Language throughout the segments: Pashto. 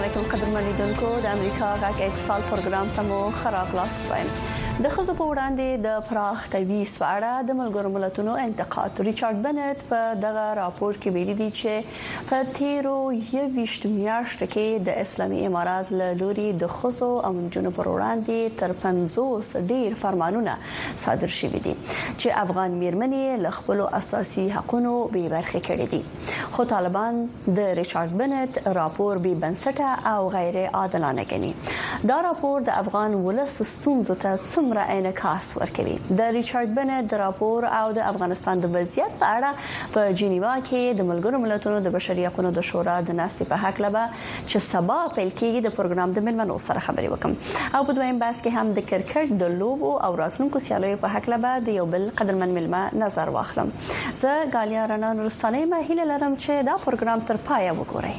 علیکم قدرمن لیدونکو د امریکا غږ اتصال پروګرام ته مو خراغلاست وایم. د ښځو په وړاندې د پراخ تبعیض په اړه د ملګرو ملتونو انتقاد ریچارډ بنت په دغه راپور کې ویلي دی چې په تیرو 21 میاشتو کې د اسلامي امارات له لوري د ښځو او نجونو پر وړاندې تر 50 ډیر فرمانونه صادر شوي دي چې افغان میرمنې له خپل اساسي حقوقو بې برخې کړي دي. خو طالبان د ریچارډ بنت راپور بې بنسټه او غیر عادلانه ګڼي. دا راپور د افغان ولس ستونزو ته څومره انعکاس ورکوي. د ریچارډ بنت د راپور او د افغانستان د وضعیت په اړه په جنیوا کې د ملګرو ملتونو د بشري حقوقو د شورا د ناستې په حق لبا چې سبا پیل کېږي د پروګرام د ملمنو سره خبرې وکم او په دویم بحث کې هم د کرکټ د لوبو او راتلونکو سیالیو په حق لبا د یو بل قدرمن ملمه نظر واخلم. زه غالیا رڼا نورستاني مهیله لرم چې دا پروګرام تر پایه وګورئ.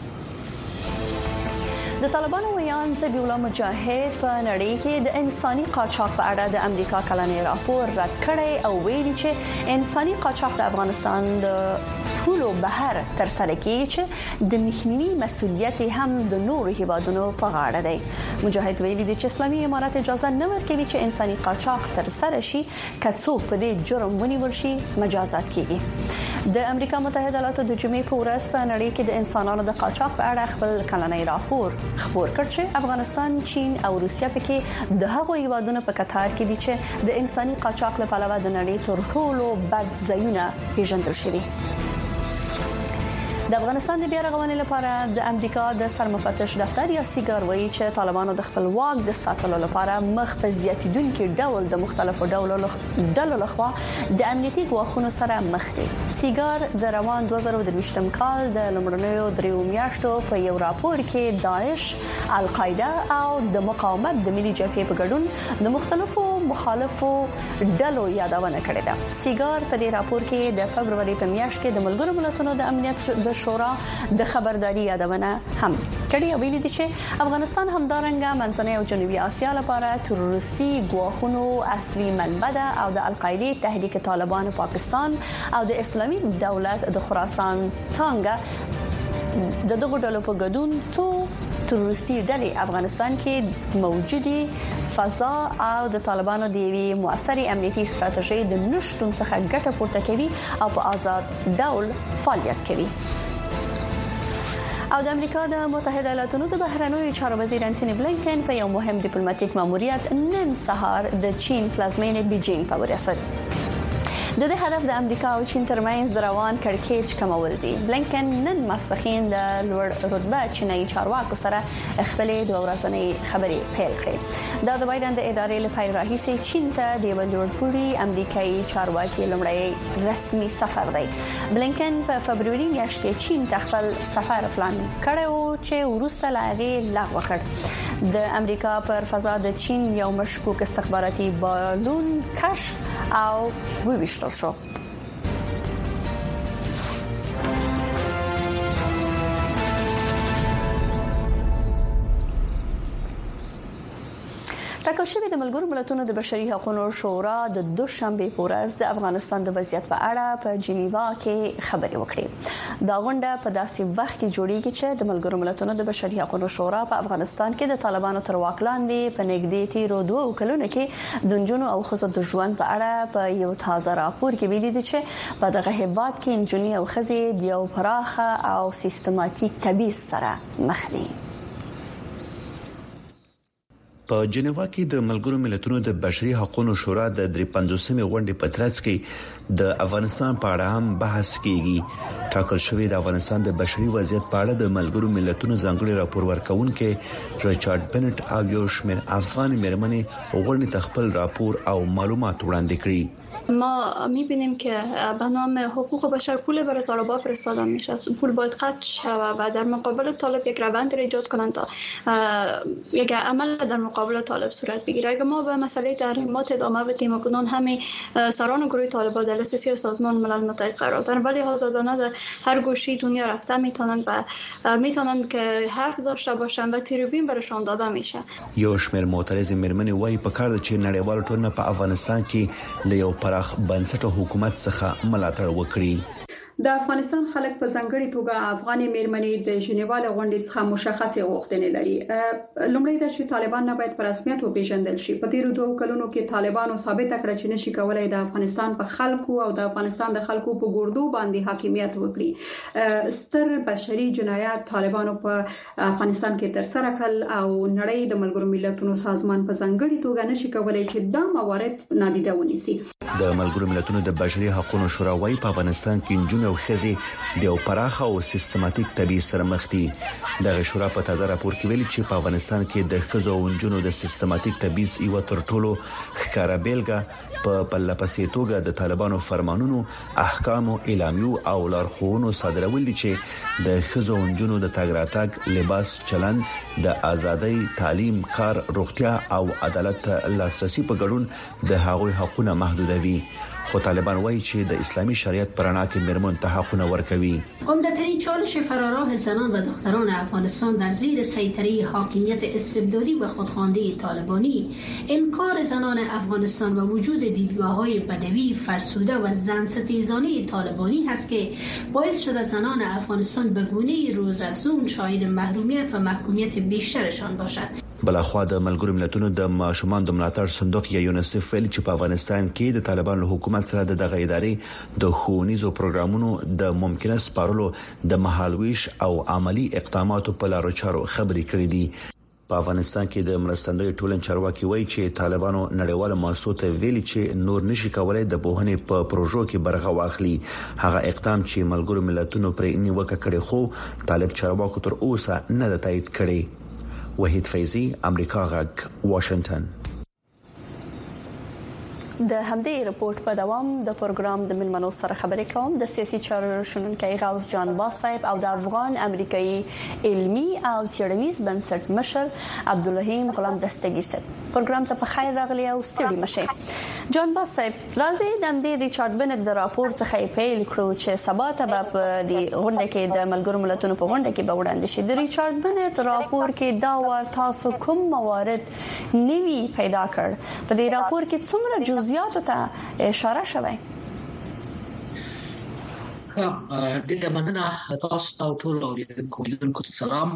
د طالبانو ویان ذبیح الله مجاهد په نړۍ کې د انساني قاچاق په اړه د امریکا کلنی راپور رد کړی او ویلي چې انساني قاچاق د افغانستان د ټولو بهر تر سره کیږي چې د مخنیوي مسؤلیت هم د نورو هیوادونو په غاړه دی. مجاهد ویلي دی چې اسلامي امارات اجازه نه ورکوي چې انساني قاچاق تر سره شي کڅوک په دې جرم ونیول شي مجازات کیږي. د امریکا متحده ایالاتو د جمعې په ورځ په نړۍ کې د انسانانو د قاچاق په اړه خپل کلنی راپور خبر کړ چې افغانستان، چین او روسیا پکې د هغو هیوادونو په کتار کې دي چې د انساني قاچاق لپاره د نړۍ تر ټولو بد ځایونه پیژندل شوي. د افغانستان د بیا رغونې لپاره د امریکا د سرمفتش دفتر یا سیګار وایي چې طالبانو د خپل واک د ساتلو لپاره مخ په زیاتیدونکو ډول د مختلفو ډلو لخوا د امنیتي ګواښونو سره مخ دي. سیګار د روان 2023م کال د لومړنیو 3 میاشتو په یو راپور کې داعش، القاعده او د مقاومت د ملي جبهې په ګډون د مختلفو مخالفو ډلو یادونه کړې ده. سیګار په دې راپور کې د فبرवरी په میاشت کې د ملګرو ملتونو د امنیت د شورا د خبرداري یادونه هم کړې او ویلي دي چې افغانستان همدارنګه منځنۍ او جنوبي اسیا لپاره تروریستي ګواښونو اصلي منبع ده او د القاعده، تحریک طالبان پاکستان او د اسلامي دولت د خراسان څنګه د دغه ډلو په ګډون څو تروریستي ډلې افغانستان کې موجودي فضا او د طالبانو د یوې موثرې امنیتي ستراتیژي د نشټون څخه ګټه پورته کوي او په آزاد ډول فعالیت کوي. او د امریکا د متحده ایالاتو د بهرنیو چارو وزیر انټونی بلینکن په یو مهم ډیپلوماټیک ماموریت نن سهار د چین پلازمینه بیجینګ ته ورسېد. د دې هدف د امریکا او چین ترمنځ د روان کړکېچ کمول دي. بلینکن نن ماسپښین د لوړ رتبه چینایي چارواکو سره خپل د ورځنۍ خبرې پیل کړې. د بایدن د ادارې لپاره راهیسې چین ته د ولورپوري امریکایي چارواکي لمړی رسمي سفر دی. بلینکن په فبرवरी میاشت کې چین ته خپل سفر پلان کړی او چې وروسته لاغې لغوه کړ. د امریکا پر فضا د چین یو مشکوک استخباراتي بالون کشف او ویشتل شو. ټاکل شوی د ملګرو ملتونو د بشري حقوقو شورا د دوشنبه په ورځ د افغانستان د وضعیت په اړه په جنیوا کې خبرې وکړې. دا غونډه په داسې وخت کې جوړیږي چې د ملګرو ملتونو د بشري حقوقو شورا په افغانستان کې د طالبانو تر واک لاندې په نږدې تیرو 2 کلونو کې د نجونو او ښځو د ژوند په اړه په یو تازه راپور کې ویلي دي چې په دغه هیواد کې نجونې او ښځې د یو پراخه او سیستماتیک تبعیض سره مخ دي. په جنیوا کې د ملګرو ملتونو د بشري حقوقو شورا د 53مې غونډې په ترڅ کې د افغانستان په اړه هم بحث کیږي. ټاکل شوی د افغانستان د بشري وضعیت په اړه د ملګرو ملتونو ځانګړي راپور ورکونکي ریچارډ بنت او یو شمېر افغان مېرمنې غونډې ته خپل راپور او معلومات وړاندې کړي. ما می‌بینیم که به نام حقوق بشر پول برای طالبان فرستاده میشه. پول باید قطع شود و در مقابل طالب یک روند را ایجاد کنند تا یک عمل در مقابل طالب صورت بگیره. اگر ما به مسئله تحریمات ادامه بدیم و کنون همه سران گروه طالبان در لیست سازمان ملل متحد قرار دارند، ولی آزادانه در هر گوشه دنیا رفته میتونند و میتونند که حق داشته باشند و تریبون برشان داده میشه. یو شمېر معترض مېرمنې وایي په کار ده چې نړیوال ټولنه په افغانستان کې له یو پراخ بنسټه حکومت څخه ملاتړ وکړي. د افغانستان خلک په ځانګړي توګه افغاني میرمنې د ژنیوا غونډې څخه مشخصه غوښتنې لري. لومړی د طالبان نه باید په رسمیت وپیژندل شي. په تیرو 2 کلونو کې طالبانو ثابت کړ چې نشي کولای د افغانستان په خلکو او د افغانستان د خلکو په ګردو باندې حاکمیت وکړي. ستر بشري جنایات طالبانو په افغانستان کې تر سره کړل او نړۍ د ملګرو ملتونو سازمان په ځانګړي توګه نشي کولای چې دا موارد نادیده ونیسي. د ملګرو ملتونو د بشري حقوقو شورا وايي په افغانستان کې نجونې او ښځې د یو پراخه او سیستماتیک تبعیض سره مخ دي. د شورا په تازه راپور کې ویلي چې په افغانستان کې د ښځو او نجونو د سیستماتیک تبعیض یو تر ټولو ښکاره بیلګه په پلپسې توګه د طالبانو فرمانونو، احکام، اعلامیو او لارښوونو صادرول دي چې د ښځو او نجونو د تګ راتګ، لباس، چلند، د ازادۍ، تعلیم، کار، روغتیا او عدالت لاسرسي په ګډون د هغوی حقوقونه محدودوي. خو طالبان وایي چې د اسلامي شریعت پرانا کې مرمن ته حقونه ورکوي. عمده‌ترین چالش فراراه زنان و دختران افغانستان در زیر سیطره حاکمیت استبدادی و خودخوانده طالبانی، انکار زنان افغانستان و وجود دیدگاه‌های بدوی، فرسوده و زن ستیزانه طالبانی هست که باعث شده زنان افغانستان به گونه‌ای روزافزون شاهد محرومیت و محکومیت بیشترشان باشد. بلخوا د ملګرو ملتونو د ماشومان د ملاتړ صندوق یا یونیسف ویلي چې په افغانستان کې د طالبانو حکومت سره دغه ادارې د ښوونیزو پروګرامونو د ممکنه سپارلو د مهالويش او عملی اقداماتو په لارو چارو خبرې کړې دي. په افغانستان کې د مرستندوی ټولن چارواکي وایي چې طالبانو نړیوال مؤسسو ته ویلي چې نور نشي کولای د بوهنې په پروژو کې برخه واخلي. هغه اقدام چې ملګرو ملتونو پرې نیوکه کړې خو طالب چارواکو تر اوسه نه تایید کړي. وحید فیضی، امریکا غږ، واشنگټن. د همدې رپورت په دوام د پروګرام د ملمنو سره خبرې کوم د سیاسي چارو شنونکي غوث جان باز صاحب او د افغان امریکایي علمي او څېړنیز بنسټ مشر عبدالرحیم غلام دستګي صاحب. پروګرام ته په خیر راغلی او ستړي مشه. جان باز صاحب، راځي د همدې ریچارډ بنت د راپور څخه پیل کړو چې سبا ته په دې غونډه کې د ملګرو ملتونو په غونډه کې به وړاندې شي. د ریچارډ بنت راپور کې دا تاسو کوم موارد نوي پیدا کړ؟ په دې راپور کې څومره جزئیات ته اشاره شوه؟ ډېر مننه تاسو ته ټول اوریدونکو ته سلام.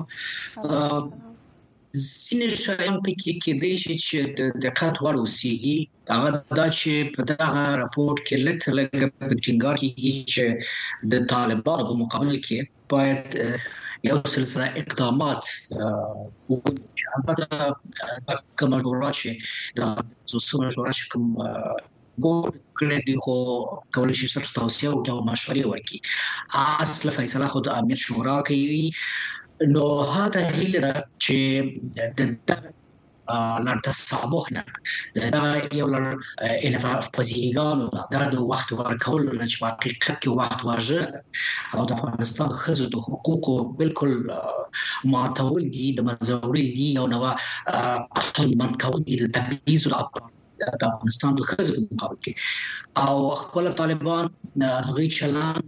ځینې شیان پکې کېدای شي چې د دقت وړ اوسېږي. هغه دا چې په دغه راپور کې لږ په ټینګار کېږي چې د طالبانو په مقابل کې باید یو سلسله اقدامات وکړي. البته کوم ډول چې د څومره چې کوم بورډ کړی دی خو کولای شي سره توصیه او مشورې ورکړي. اصل فیصله خو د امنیت شورا کوي. نو هدا هیله چې د لړ تسامح نه دا یو لړ انعطاف پذیرانو د وخت ورکول نه چې حقیقت کې وخت ورژه او د افغانستان خزو د حقوقو بالکل ماتول دي د منځوري دي او نو من کول دي د تبعیض او د افغانستان د خزو په مقابل کې او خپل طالبان هغه چلان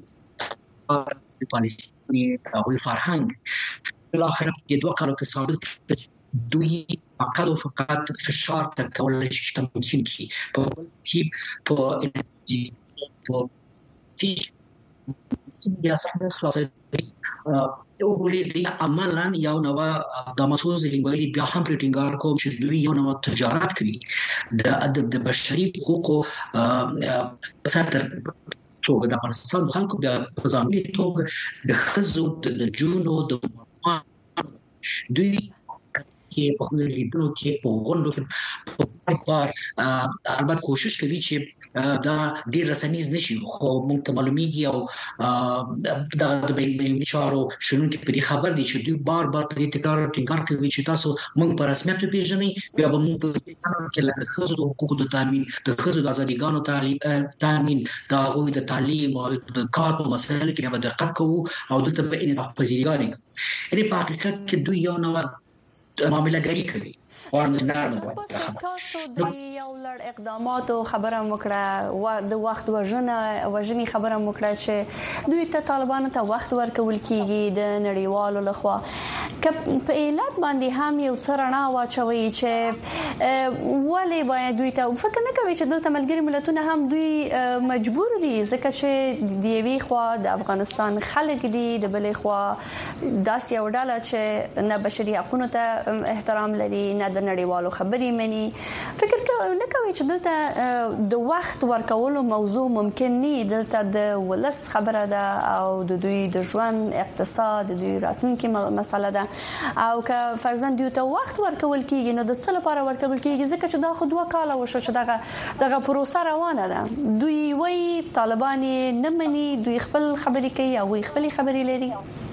پالیسي او فرهنګ په اخر کې دوه کارو کې ثابت دوی فقط فشار تکول شي تمثيل کی په تیپ په انرژي په تیج بیا څنګه خلاصې او ولې عملاً یو نو د مسوز لنګوالي بیا هم پریټینګار کوم چې دوی یو نو تجارت کوي د ادب د بشري حقوقو ساتر توګه د افغانستان خلکو د ځانګړي توګه د خزو د جونو د دوی کې په لیدلو کې په غونډو کې په البته کوشش کوي چې دا ډیر رسنیز نشي خو موږ ته معلومیږي او دا د بیلابیلو چارو شنو کې په دې خبر دي چې دوی بار په دې ټینګار کوي چې تاسو موږ په رسمیت پیژنئ بیا به موږ په کې لکه خزو د حقوقو د تامین د خزو د ازاديګانو تامین دا غوي د تعلیم او د کار په مسایلو کې به دقت کوو او د تبع انعطاف پذیرانه لري په حقیقت کې دوی یو نو معاملې کوي تاسو د یو لړ اقداماتو خبره وکړه د وخت وژنې خبره وکړه چې دوی ته طالبانو ته وخت ورکول کیږي د نړیوالو لخوا په علت باندې هم یو څرنا واچوي چې ولې باید دوی ته فکر نه کوي چې دلته ملګری ملتونه هم دوی مجبور دي ځکه چې د یوې خوا د افغانستان خلک دي د بلې خوا داسې یو ډله چې نه بشري حقوقو ته احترام لري نه د نړیوالو خبرې مني فکر نه کوي چې دلته د وخت ورکولو موضوع ممکن نه دلته د ولس خبره ده او د دوی د ژوند اقتصاد د دوی راتلونکي مسله ده او که فرضاً دوی ته وخت ورکول کیږي نو د څه لپاره ورکول کیږي ځکه چې دا خو 2 کاله وشو چې دغه پروسه روانه ده دوی وایي طالبان نه مني دوی خپل خبرې کوي او خپل خبرې لري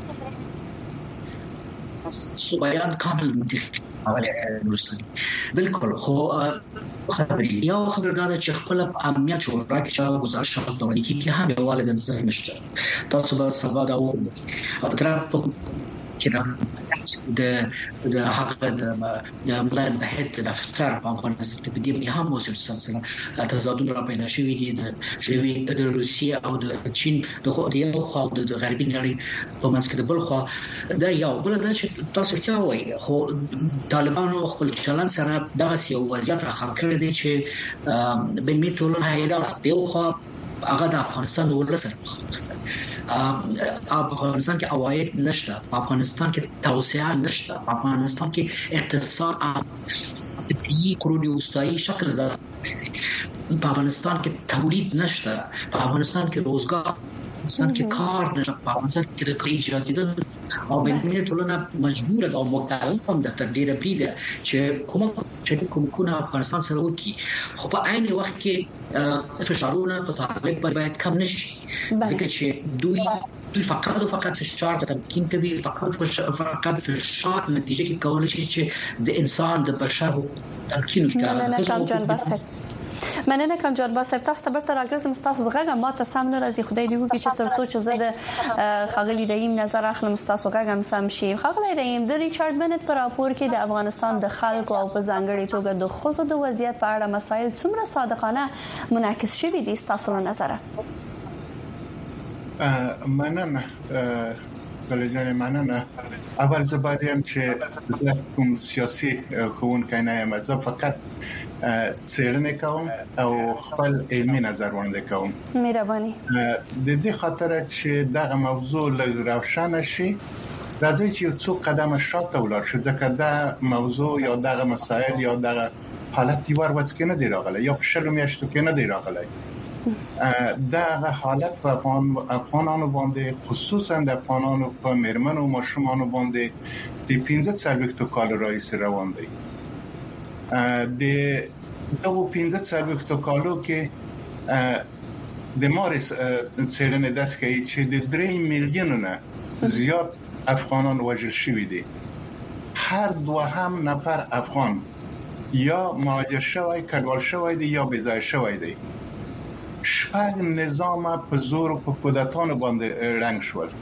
بیان کامل منطقي اوله نورستاني بالکل خو خبرې یو خبرګان چې خپل امنیت شورا کې چې گزارش شوه کې هم یو والد نظر نشته تاسو به سبا دا وایي اطراف کې د هغه د ملل متحد د دفتر په افغانستان کې د دې هم موثر سلسله تضادونه را پیدا شوي دي د روسیې او د چین د یو خوا د غربي نړۍ په منځ کې د بل خوا دا یو بل دا چې تاسو ته وایي خو طالبانو خپل چلن سره دغه یو وضعیت راخور کړی دی چې بین ټولنه هیله دی خو هغه د افغانستان ولسره افغانستان کې عواید نشته افغانستان کې توسعه نشته افغانستان کې اقتصاد طبيعي قروني وسطایی شکل زده په افغانستان کې تولید نشته په افغانستان کې روزګار افغانستان کې کار نشته په افغانستان کې د ایجاد او بین‌المللي ټولنه مجبوره ده او مکلفه ده تر ډیره پریده چې کومه افغانستان سره وکړي خو په عین وخت کې فشارونه په طالب باید کم نشي ځکه چې دوی فقط فشار ته تمکین کوي فقط فشار نتیجه کې کولای شي چې د انسان د بشر تمکین وکړي مننه کوم جان باسب تاسو ته برته راګرځم تاسو زغه ما ته سم نه راځي خدای دې وکړي چې ترڅو چې زه د خغلی رحیم نظر اخلم تاسو غږم سم شي خغلی رحیم د ریچارډ بنت پر راپور کې د افغانستان د خلکو او په ځانګړي توګه د خوځو د وضعیت په اړه مسایل څومره صادقانه منعکس شوي دي تاسو له نظره مننه کله مننه اول زه باید هم چې زه کوم سیاسي ښوونکی نه یم زه فقط څېړنه کوم او خپل علمي نظر وړاندې کوم مهرباني د دې خاطر چې دغه موضوع لږ روښانه شي راځي چې یو څو قدمه شاته ولاړ شو ځکه دا موضوع یا دغه مسایل یا دغه حالت یوار وڅ نه دی راغلی یا په شلو میاشتو کې نه دی راغلی دغه حالت په افغانانو باندې خصوصا د افغانانو په میرمنو او ماشومانو باندې د 15 کال راځي روان دی د دغه 15 کالو کې د مارس څېړنې داس کوي چې د 3 میلیون نه زیات افغانان وژل شوي دي هر دوهم نفر افغان یا مهاجر شوی کډوال شوی دی یا بېځای شوی دی شپږ نظام په زور په کودتانو باندې رنګ شول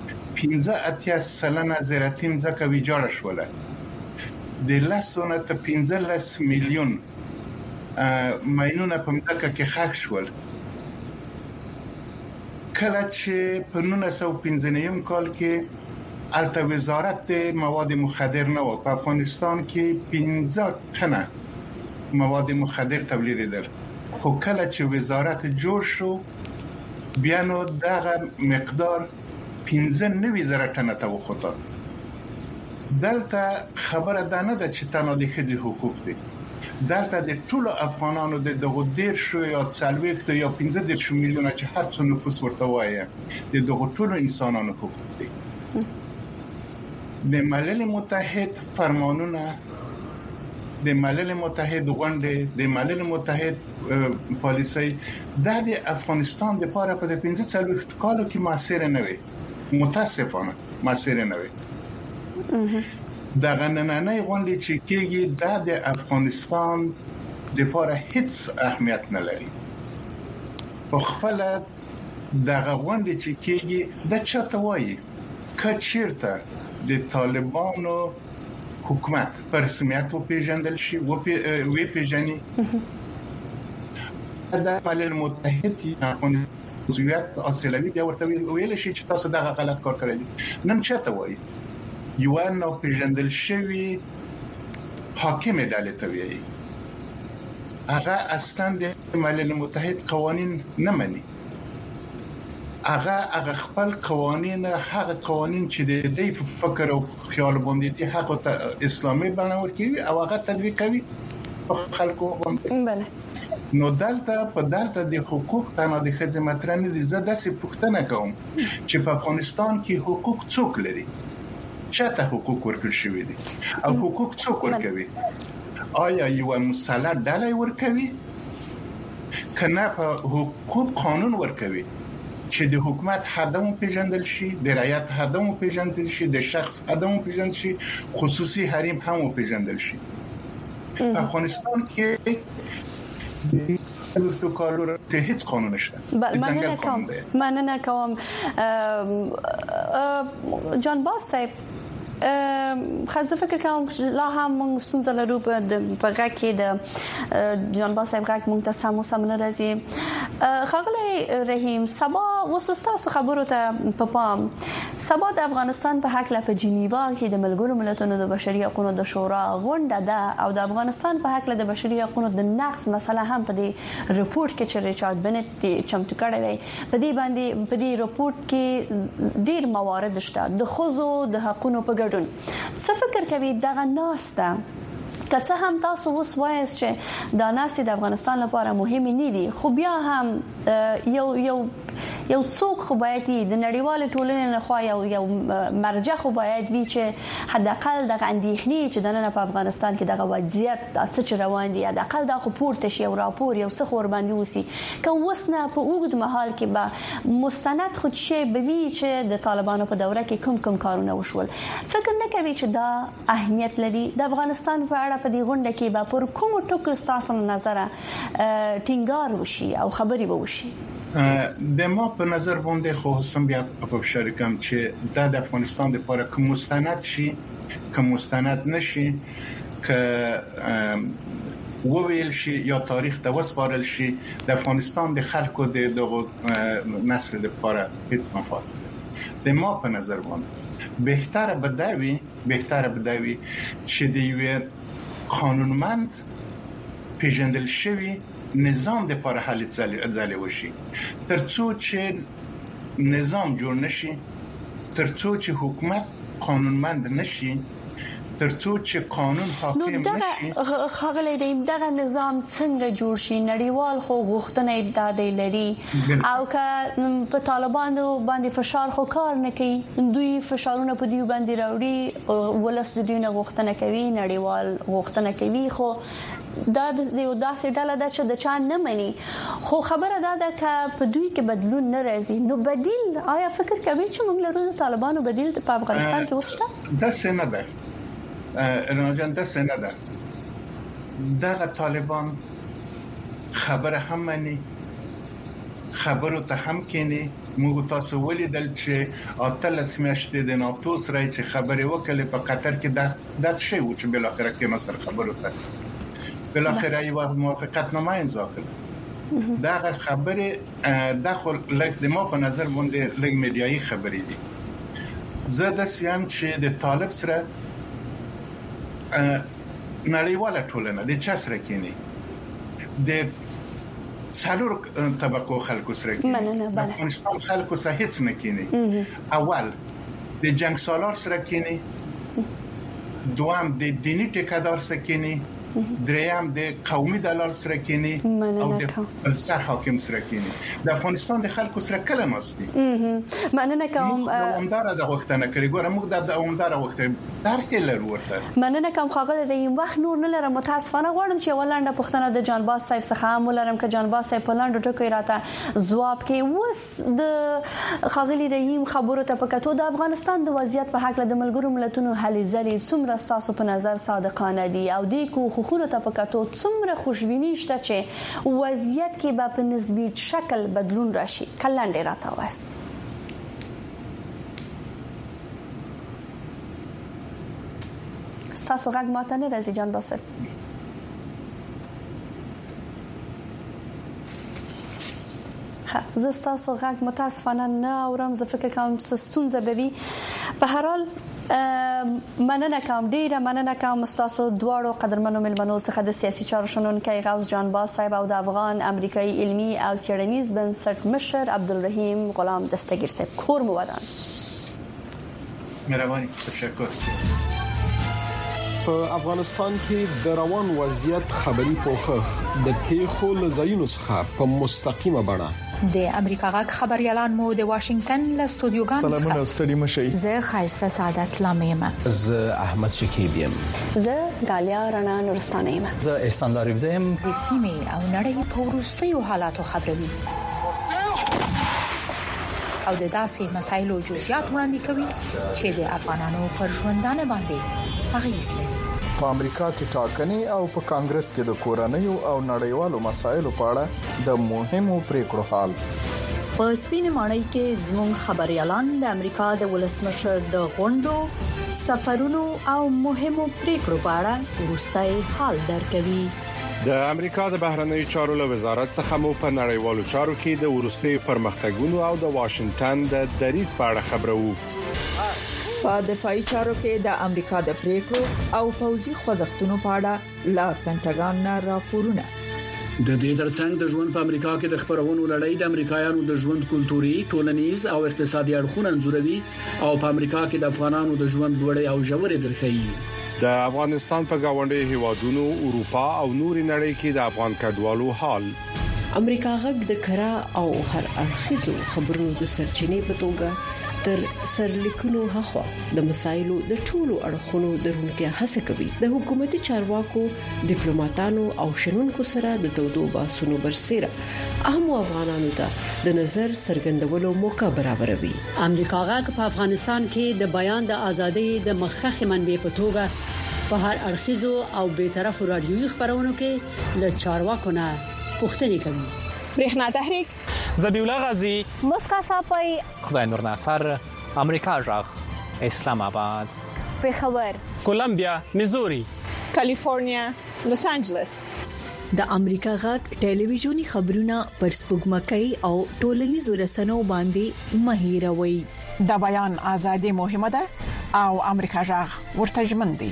15 زراعتي ځمکه ویجاړه شوله د لسونه ته 15 میلیون ماینونه په مځکه کې ښخ شول کله چې په 1915 کال کې الته وزارت مواد مخدر نه و په افغانستان کې 15 ټنه مواد مخدر تولیدېدل خو کله چې وزارت جوړ شو بیا نو دغه مقدار 15,000 ټنه ته وخوته دلته خبره ده نه ده چې تنها د ښځې حقوق دي دلته د ټولو افغانانو د دغه 10 یا 40 یا 15 میلیونه چې هر څو نفوس ورته وایي د دغه ټولو انسانانو حقوق دي د ملل متحد فرمانونه د ملل متحد غونډې د ملل متحد پالیسي د افغانستان لپاره په 15 کالو کې موثر نه وي متاسفانه موثر نه وي دغه نننۍ غونډې چې کېږي د افغانستان لپاره هیڅ اهمیت نه لري په خپل دغه غونډې چې کېږي د چاته وایي کچیرته د طالبانو حکومت پر رسمیت او پیژندل شي او وی پیژني د ملل متحد عضویت اصلي دی ورته ویل شي چې تاسو دغه غلط کار کړی دي نن چاته وایي یو نو پیژندل شوی حاکم ډلې ته وایي هغه اصلا د ملل متحد قوانین نه مني هغه خپل قوانین هغه قوانین چې د دې فکر او خیال باندې دي هغه ته اسلامي بڼه ورکوي او هغه تطبیق کوي خلکو باندې بله نو دلته د حقوق تنه د خدمت رانه دي زه داسې پوښتنه کوم چې په افغانستان کې حقوق څوک لري چاته حقوق ورکړل شوی دي او حقوق څوک ورکوي آیا یو مسلح ډله ورکوي کنه په حقوق قانون ورکوي چې د حکومت حدمو پیژندل شي د رعایت حدمو پیژندل شي د شخص حدمو پیژندل شي خصوصي حریم هم پیژندل شي په افغانستان کې پروتوکول ته هیڅ قانون نشته مننه کوم جان باز صاحب خاصه فکر کوم لا هم موږ ستونزه لرو په غږ کې د جان باز صاحب غږ موږ ته سم نه راځي خغلی رحیم سبا وسستاسو خبرو ته په پام سبا د افغانستان په حق له په جنیوا کې د ملګرو ملتونو د بشري حقوقو د شورا غونډه ده او د افغانستان په حق له د بشري حقوقو د نقض مسله هم په دې رپورت کې چې ریچارډ بنت چمتو کړی دی په دې رپورت کې ډیر موارد شته د خزو د حقوقو په ګډون څه فکر کوي دغه ناسته که څه هم تاسو اوس وایي چې دا ناسې د افغانستان لپاره مهمه نه دي خو بیا هم یو څوک خو باید د نړیوال ټولنې نه خو یو مرجع خو باید وي چې حداقل د اندېښنې چې د نن په افغانستان کې دغه وضعیت تاسو چې روان دي حداقل د خو پورته شي او راپور یو څه خور باندې وسی که وسنه په اوږد مهال کې به مستند خود شي به وی چې د طالبانو په دوره کې کوم کارونه وشول فکر نه کوي چې دا اهمیت لري د افغانستان په اړه په دې غونډه کې به پر کوم ټکو تاسو نظر ټینګار وشي او خبري به وشي د ما په نظر باندې خو سم بیا په شریکم چې د افغانستان لپاره کوم مستند شي کوم مستند نشي که وویل شي یا تاریخ ته وسپارل شي د افغانستان د خلکو د دغه نسل لپاره هیڅ مفاد د ما په نظر باندې بهتره بدوي چې د یو قانونمند پیژندل شوی نظام د پر حل ځلې وشي ترڅو چې نظام جوړ نشي ترڅو چې حکومت قانونمند نشي ترڅو چې قانون حاکم نشي خغلی دغه نظام څنګه جوړ شي نړیوال خو غوښتنه ادعا لري او که په طالبانو باندې فشار خو کار نه کوي دوی فشارونه په دوی باندې راوړي ولس دوی نه غوښتنه کوي نړیوال غوښتنه کوي خو دا د یو داسې ډله ده چې د چا نه مني خو خبره ده چې په دوی کې بدلون نه راځي نو بدیل آیا فکر کوي چې موږ لرو د طالبانو بدیل په افغانستان کې وسته دا څنګه ده رناجان دا څنګه ده دا طالبان خبره هم مني خبرو ته هم کینی موږ تاسو ولیدل چې اتلس میاشتې د ناتو سره چې خبرې وکړې په قطر کې دا شی و چې بل اخر کې مصر خبرو ته بل اخر یو موافقت نامه امضا کړه دا خبره داخل لکه د ما په نظر باندې لګ میډیایي خبرې دي زه د سیام چې د طالب سره نړیواله ټولنه د چا سره کینی د څلور طبقو خلکو سره کینی د افغانستان خلکو سره هیڅ نه کینی اول د جنگ سالار سره کینی دوام د دینی ټیکادار سره کینی دریم د قومي دلال سره کینی او د سر حاکم سره کینی د افغانستان د خلکو سره کله ناستي مننه کوم عمدار د وختنه کړي ګوره موږ د عمدار وخت در هلر ورته مننه کوم خاغل ریم وخت نور نه لرم متاسفانه غواړم چې ولانډه پښتنه د جان باز صاحب څخه هم ولرم ک جان باز صاحب په لاندو ټکو راته جواب کې وس د خاغلی ریم خبرو ته پکاتو د افغانستان د وضعیت په حق له د ملګرو ملتونو هلي ځلې څومره تاسو په نظر صادقانه دي او د کو خونو ته پکاتو څومره خوشبینی شته چې وضعیت کې به په نسبی شکل بدلون راشي کلاندې راته واس تاسو غږ ماته نه راځي جان باسر زه تاسو غږ متاسفانه نه اورم زه فکر کوم ستونزه به وي په هر حال مننه کوم ډیره مننه کوم تاسو دواړو قدرمنو ملمنو څخه د سیاسي چارو شنونکي غوث جان باز صاحب او د افغان امریکایي علمي او څېړنیز بنسټ مشر عبدالرحیم غلام دستگیر صاحب کور مو ودان. مهرباني تشکر. په افغانستان کې د روان وضعیت خبري پوښښ د پیښو لزاینو څخه په مستقیمه بڼه د امریکا غږ خبريالان مو د واشنگټن له استودیوګانو سلامونه ستړي مشي. زه خایسته سعادت لامیم. زه احمد شکیب یم. زه غالیا رڼا نورستانه یم. زه احسان لارب زم. د سیمې او نړۍ په وروستیو حالاتو خبروي او د داسې مسایلو جزئیات وړاندې کوي چې د افغانانو پر ژوندانه باندې اغیز لري. په امریکا کې ټاکنې او په کانګرس کې د کورنیو او نړیوالو مسایلو په اړه د مهمو پریکړو حال. په سپین ماڼۍ کې زموږ خبريالان د امریکا د ولسمشر د غونډو، سفرونو او مهمو پریکړو په اړه وروستي حال درکوي. د امریکا د بهرنیو چارو له وزارت څخه مو په نړیوالو چارو کې د وروستي پرمختګونو او د واشنگټن د دریځ په اړه خبرو. په دفاعي چارو کې د امریکا د پریکړو او پوځي خوځښتونو په اړه لا پینټاګان نه راپورونه. د دې ترڅنګ د ژوند په امریکا کې د خبرونو لړۍ د امریکایانو د ژوند کلتوري، ټولنیز او اقتصادي اړخونه انځوروي او په امریکا کې د افغانانو د ژوند لوړې او ژورې درخایي. د افغانستان په گاونډي هیوادونو، اروپا او نوري نړۍ کې د افغان کډوالو حال. امریکا غږ د کرا او هر اړخیزو خبرونو د سرچینې په توګه تر سرلیکونو هخوا د مسایلو د ټولو اړخونو درونکو هڅه کوي. د حکومتي چارواکو، ډیپلوماټانو او شنونکو سره د تودو باسونو برسېره اهم افغانانو ته د نظر څرګندولو موقع برابروي. امریکا غږ په افغانستان کې د بیان د ازادۍ د مخخخ منبع په توګه په هر اړخیزو او بیطرفو رادیوي خبرونو کې له چارواکو نه پوښتنې کوي. برېښنا تحریک، ذبیح الله غازی، مسکا صافی، خدای نور ناصر، امریکا غږ، اسلام آباد، پېښور، کولمبیا، میزوري، کالیفورنیا، لوس انجلس. د امریکا غږ ټلویزیونی خبرونه پر سپوږمکۍ او ټولنیزو رسنیو باندې مهیروي. د بیان ازادي مهمه ده او امریکا غږ ورته ژمن دی.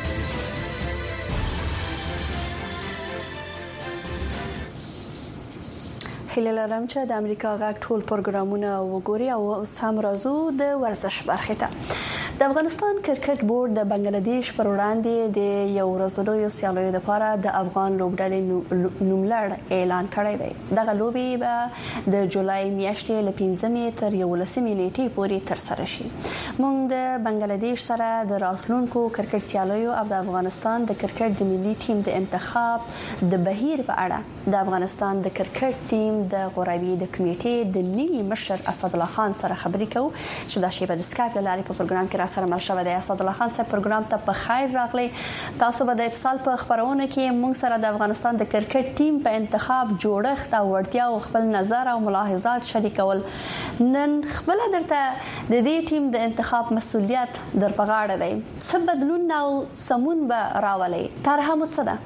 هیله لرم چې د امریکا غږ ټول پروګرامونه وګوري او سم راځو د ورزش برخه ته. د افغانستان کرکټ بورډ د بنگلاديش پر وړاندې د یو ورځنیو سیالیو لپاره د افغان لوبډلې نوملړ اعلان کړی دی. دغه لوبې به د جولای میاشتې له 15 تر 11 نیټې پورې ترسره شي. موږ د بنگلاديش سره د راتلونکو کرکټ سیالیو او د افغانستان د کرکټ د ملي ټیم د انتخاب د بهیر په اړه د افغانستان د کرکټ ټیم د غوراوي د کمیټې د نوي مشر اسد الله خان سره خبرې کوو چې دا شی په سکایپ لارې په پروګرام کې را سره مل شوی دی. اسد الله خان صاحب پروګرام ته په خیر راغلی. تاسو به د اتصال په خبرونه کې موږ سره د افغانستان د کرکټ ټیم په انتخاب جوړښت او وړتیا او خپل نظر او ملاحظات شریکول. نن خپل درته د دې ټیم د انتخاب مسؤلیت در په غاړه دی. څه بدلون او سمون به راولي؟ طرحه مو څه ده؟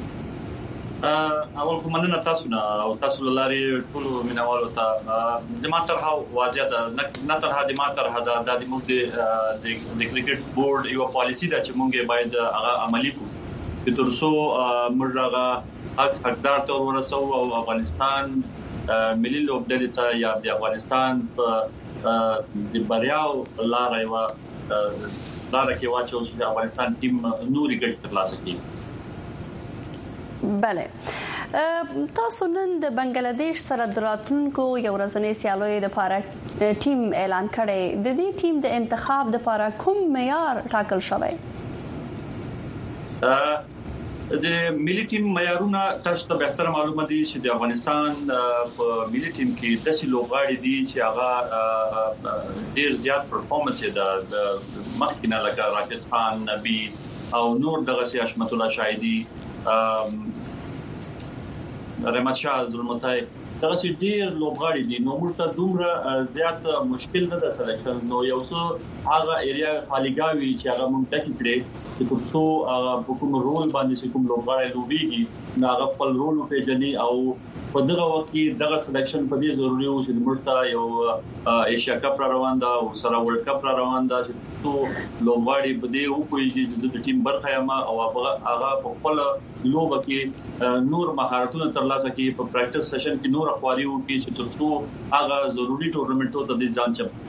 اول کوم مننه تاسو نه او تاسو لاري ټول مینوالو ته د ماتر هاو واضح ده نه تر هدا ماتر هدا د موږ د کرکټ بورډ یو پالیسی ده چې موږ باید هغه عملی کړو چې ترڅو موږ هغه حقدار تور ورسو او افغانستان ملي لوبډلې ته یا د افغانستان په د بریاو لار یو لار کې واچو چې افغانستان ټیم نوري ګټ ترلاسه کړي. بله تاسو نن د بنگلاديش سره د راتلونکو یو ورځنی سیالیو لپاره ټیم اعلان کړی. د دې ټیم د انتخاب لپاره کوم معیار ټاکل شوی؟ د ملي ټیم معیارونه تاسو ته به معلومه دي چې د افغانستان په ملي ټیم کې د لوبغاړي دي چې هغه ډیر زیات پرفورمنس یې د مخکینه لکه راکټ خان، نبی او نور دغه حشمت الله شاهدي، رحمت شاه ظلمتای دغه چې ډیر لوبغاړي دي. نو موږ ته دومره زیات مشکل نه ده سلیکشن. نو یو څه هغه ایریا خالیګاوي چې هغه موږ تکي کړې چې تاسو هغه کوم رول باندې کوم لوبغاړي لوبيږي نو هغه خپل رول پیژني او په دغه وخت کې دغه سلیکشن په دې ضروري و چې مرته یو ایشیا کپ را روان ده او سره ورلد کپ را روان ده چې تو لوبغاړي په دې او کوي چې د ټیم برخه ما او هغه په خپل لوب کې نور مهارتونه ترلاسه کوي په پریکټس سیشن کې نور اخواري او کې چې تاسو هغه ضروري ټورنمنټ ته د ځان چپ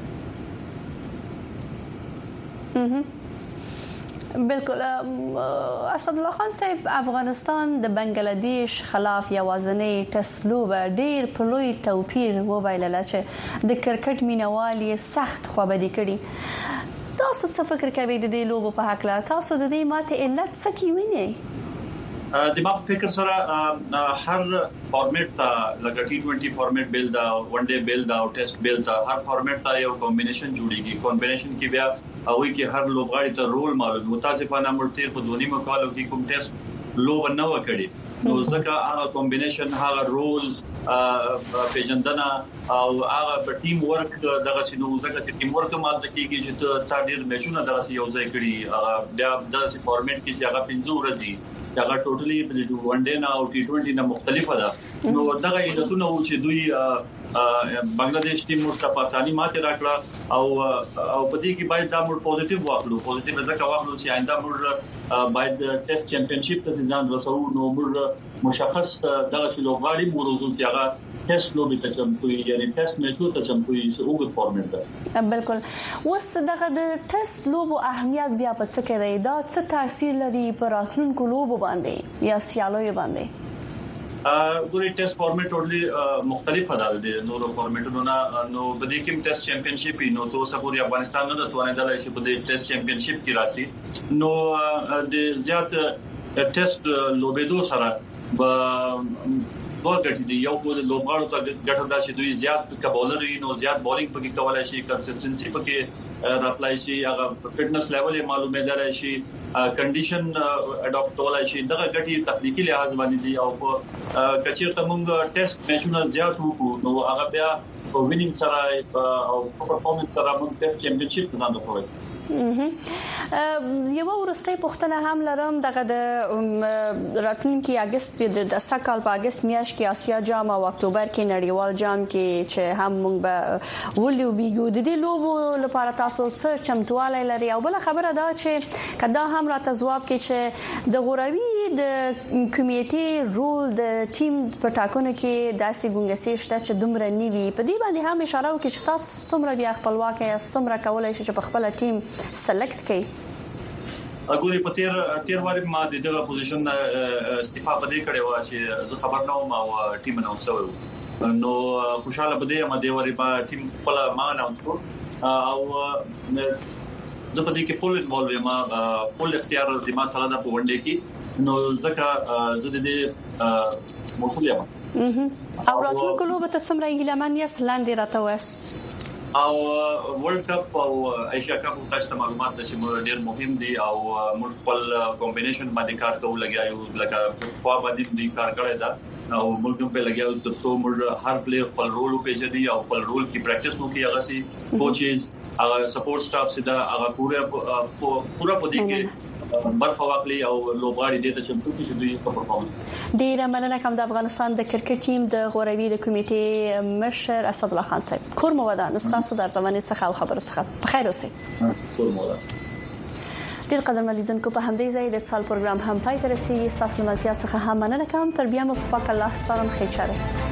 بالکل اسد الله خان صاحب افغانستان د بنگلاديش خلاف یوازنۍ ټیسټ لوب ډیر په لوی توپیر وبایلله چې د کرکټ مینوالي سخت خوابدي کړي تاسو څه فکر کوئ د دې لوب په حق لا تاسو د دې ماته علت څه کی وینئ د ما فکر سره هر فارمیټ ته لکه T20 فارمیټ بیل دا ون ډے بیل دا او ټیسټ بیل دا هر فارمیټ ته یو کمبینیشن جوړیږي کمبینیشن کې بیا او کې هر لوبغاړي ته رول معلوم متاسفانه مرتیر په دونی مقالو کې کوم ټیسټ لوب نه وکړي نو ځکه هغه کمبینیشن هغه رول پیژندنه او هغه په ټیم ورک دغه چې نو ځکه چې ټیم ورک مال د کېږي چې تا ډیر میچونه دغه یو ځای کړي بیا د فارمیټ کې چې هغه 15 ورځې هغه ټوټلی په ون ډے نه او T20 نه مختلفه ده نو دغه علتونه و چې دوی بنگلاديش ټیم مستفاسانی ماته راکړه او په دې کې باید دا موږ پوزټیو واخلو پوزټیو ځکه واخلو چې آینده موږ باید ټیسټ چمپیونشپ ته ځان رسو نو موږ مشخص دغه لوبغاړي موږ چې هغه ټیسټ لوبي ته چمتوي یعنی ټیسټ میچو ته چمتوي اوږد فارمیټ ده بالکل اوس دغه د ټیسټ لوبو اهمیت بیا په څه کې دی دا څه تاثیر لري پر راتلونکو لوبو باندې یا سیالیو باندې ګوري ټیسټ فارمیټ ټوټلی مختلف ده د نورو فارمیټونو نه نو په دې کې ټیسټ چمپیونشپ نو تو سپوري افغانستان نه توانیدل شي په دې ټیسټ چمپیونشپ کې راسي نو د زیات ټیسټ لوبېدو سره ورګټ دي یو په لوبغاړو ته ګټه ده چې دوی زیات کبولر نو زیات بولینګ پکې کولای شي کنسستنسي پکې راتلای شي هغه فټنس لیول معلومه ده شي کنډیشن اډاپټ کولای شي دغه ګټي تخنیکی لحاظ باندې دي او په کچیر ته موږ ټیسټ میچونه زیات وکړو نو هغه بیا په وینینګ سره او پرفارمنس سره موږ ټیسټ چمپیونشپ ځان ته کوي یو ورسته پښتنه هم لرم دغه د راتلونکي اگست د سکهال په اگست میاشت کې آسیا جام او اکتوبر کې نړیوال جام کې چې هم موږ به ولې وبېګو د دې لوبو لپاره تاسو څه چمتوالی لري او بل خبره دا چې کدا هم راته ځواب کې چې د غوروي د کمیټې رول د ټیم په ټاکنو کې داسې ګونګسي شته چې دومره نیوي په دې باندې هم اشاره وکړي چې تاسو څومره بیا خپلواک یاست څومره کولای شئ چې په خپل ټیم سلیکټ کړئ اګوري په تیر واره ما دغه پوزیشن استعفا پدې کړې و چې زه خبر نه وم او ټیم نه وسو نو خوشاله بده ما دې واره په ټیم خپل ما نه وڅو او زه په دې کې فول انوالو یم فول اختیار د ما سره د ون ډے کې نو ځکه زه دې مسؤل یم او راتلونکو لوبه ته څومره ګیلمن یې لاندې راته واس او ورلد کپ او ایشیا کپ تاسو معلومات چې ډېر مهم دي او موږ خپل کمبینیشن باندې کار کوو لګیاو لکه په باندې دي کار کړی دا او موږ په لګیاو ترڅو موږ هر پلیئر خپل رول پیژني او خپل رول کې پریکټیس وکړي هغه سي کوچز هغه سپورټ سټاف سي دا هغه پورا پدې کې برخه واخلي او لوبغاړي دې ته چمتو شي دوی په پرفارمنس ډیر مننه کوم د افغانستان د کرکټ ټیم د غوروي د کمیټې مشر اسد الله خان صاحب کور مو ودان تاسو در زمانه څخه خبرو څخه بخیر اوسئ کور مو ودان ډیر قدر ملیدونکو په همدې ځای د اتصال پروګرام هم پای ته رسیدي تاسو ملتیا څخه هم مننه کوم تر بیا مو په پاک الله سپارم خیر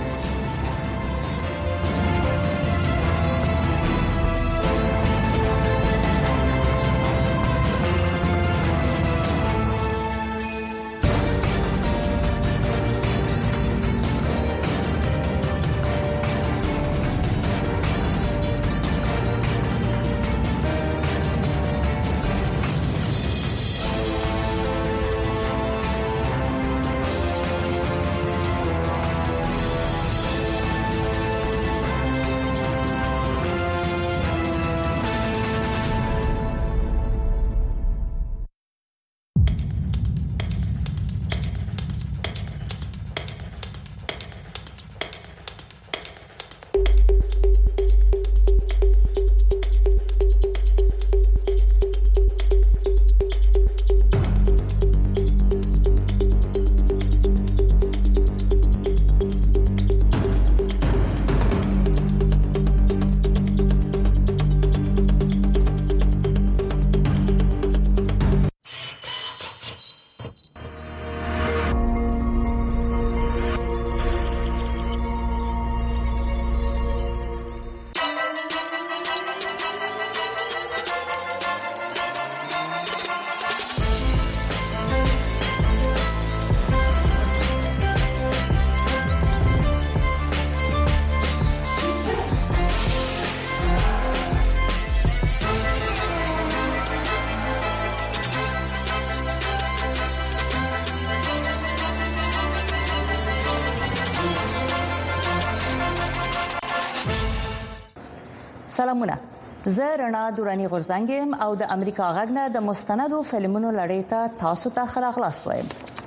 سلامونه. زه رڼا دورانی غورزنګم او د امریکا غږ نه د مستندو فلمونو لړۍ ته تاسو ته ښه راغلاست وایم.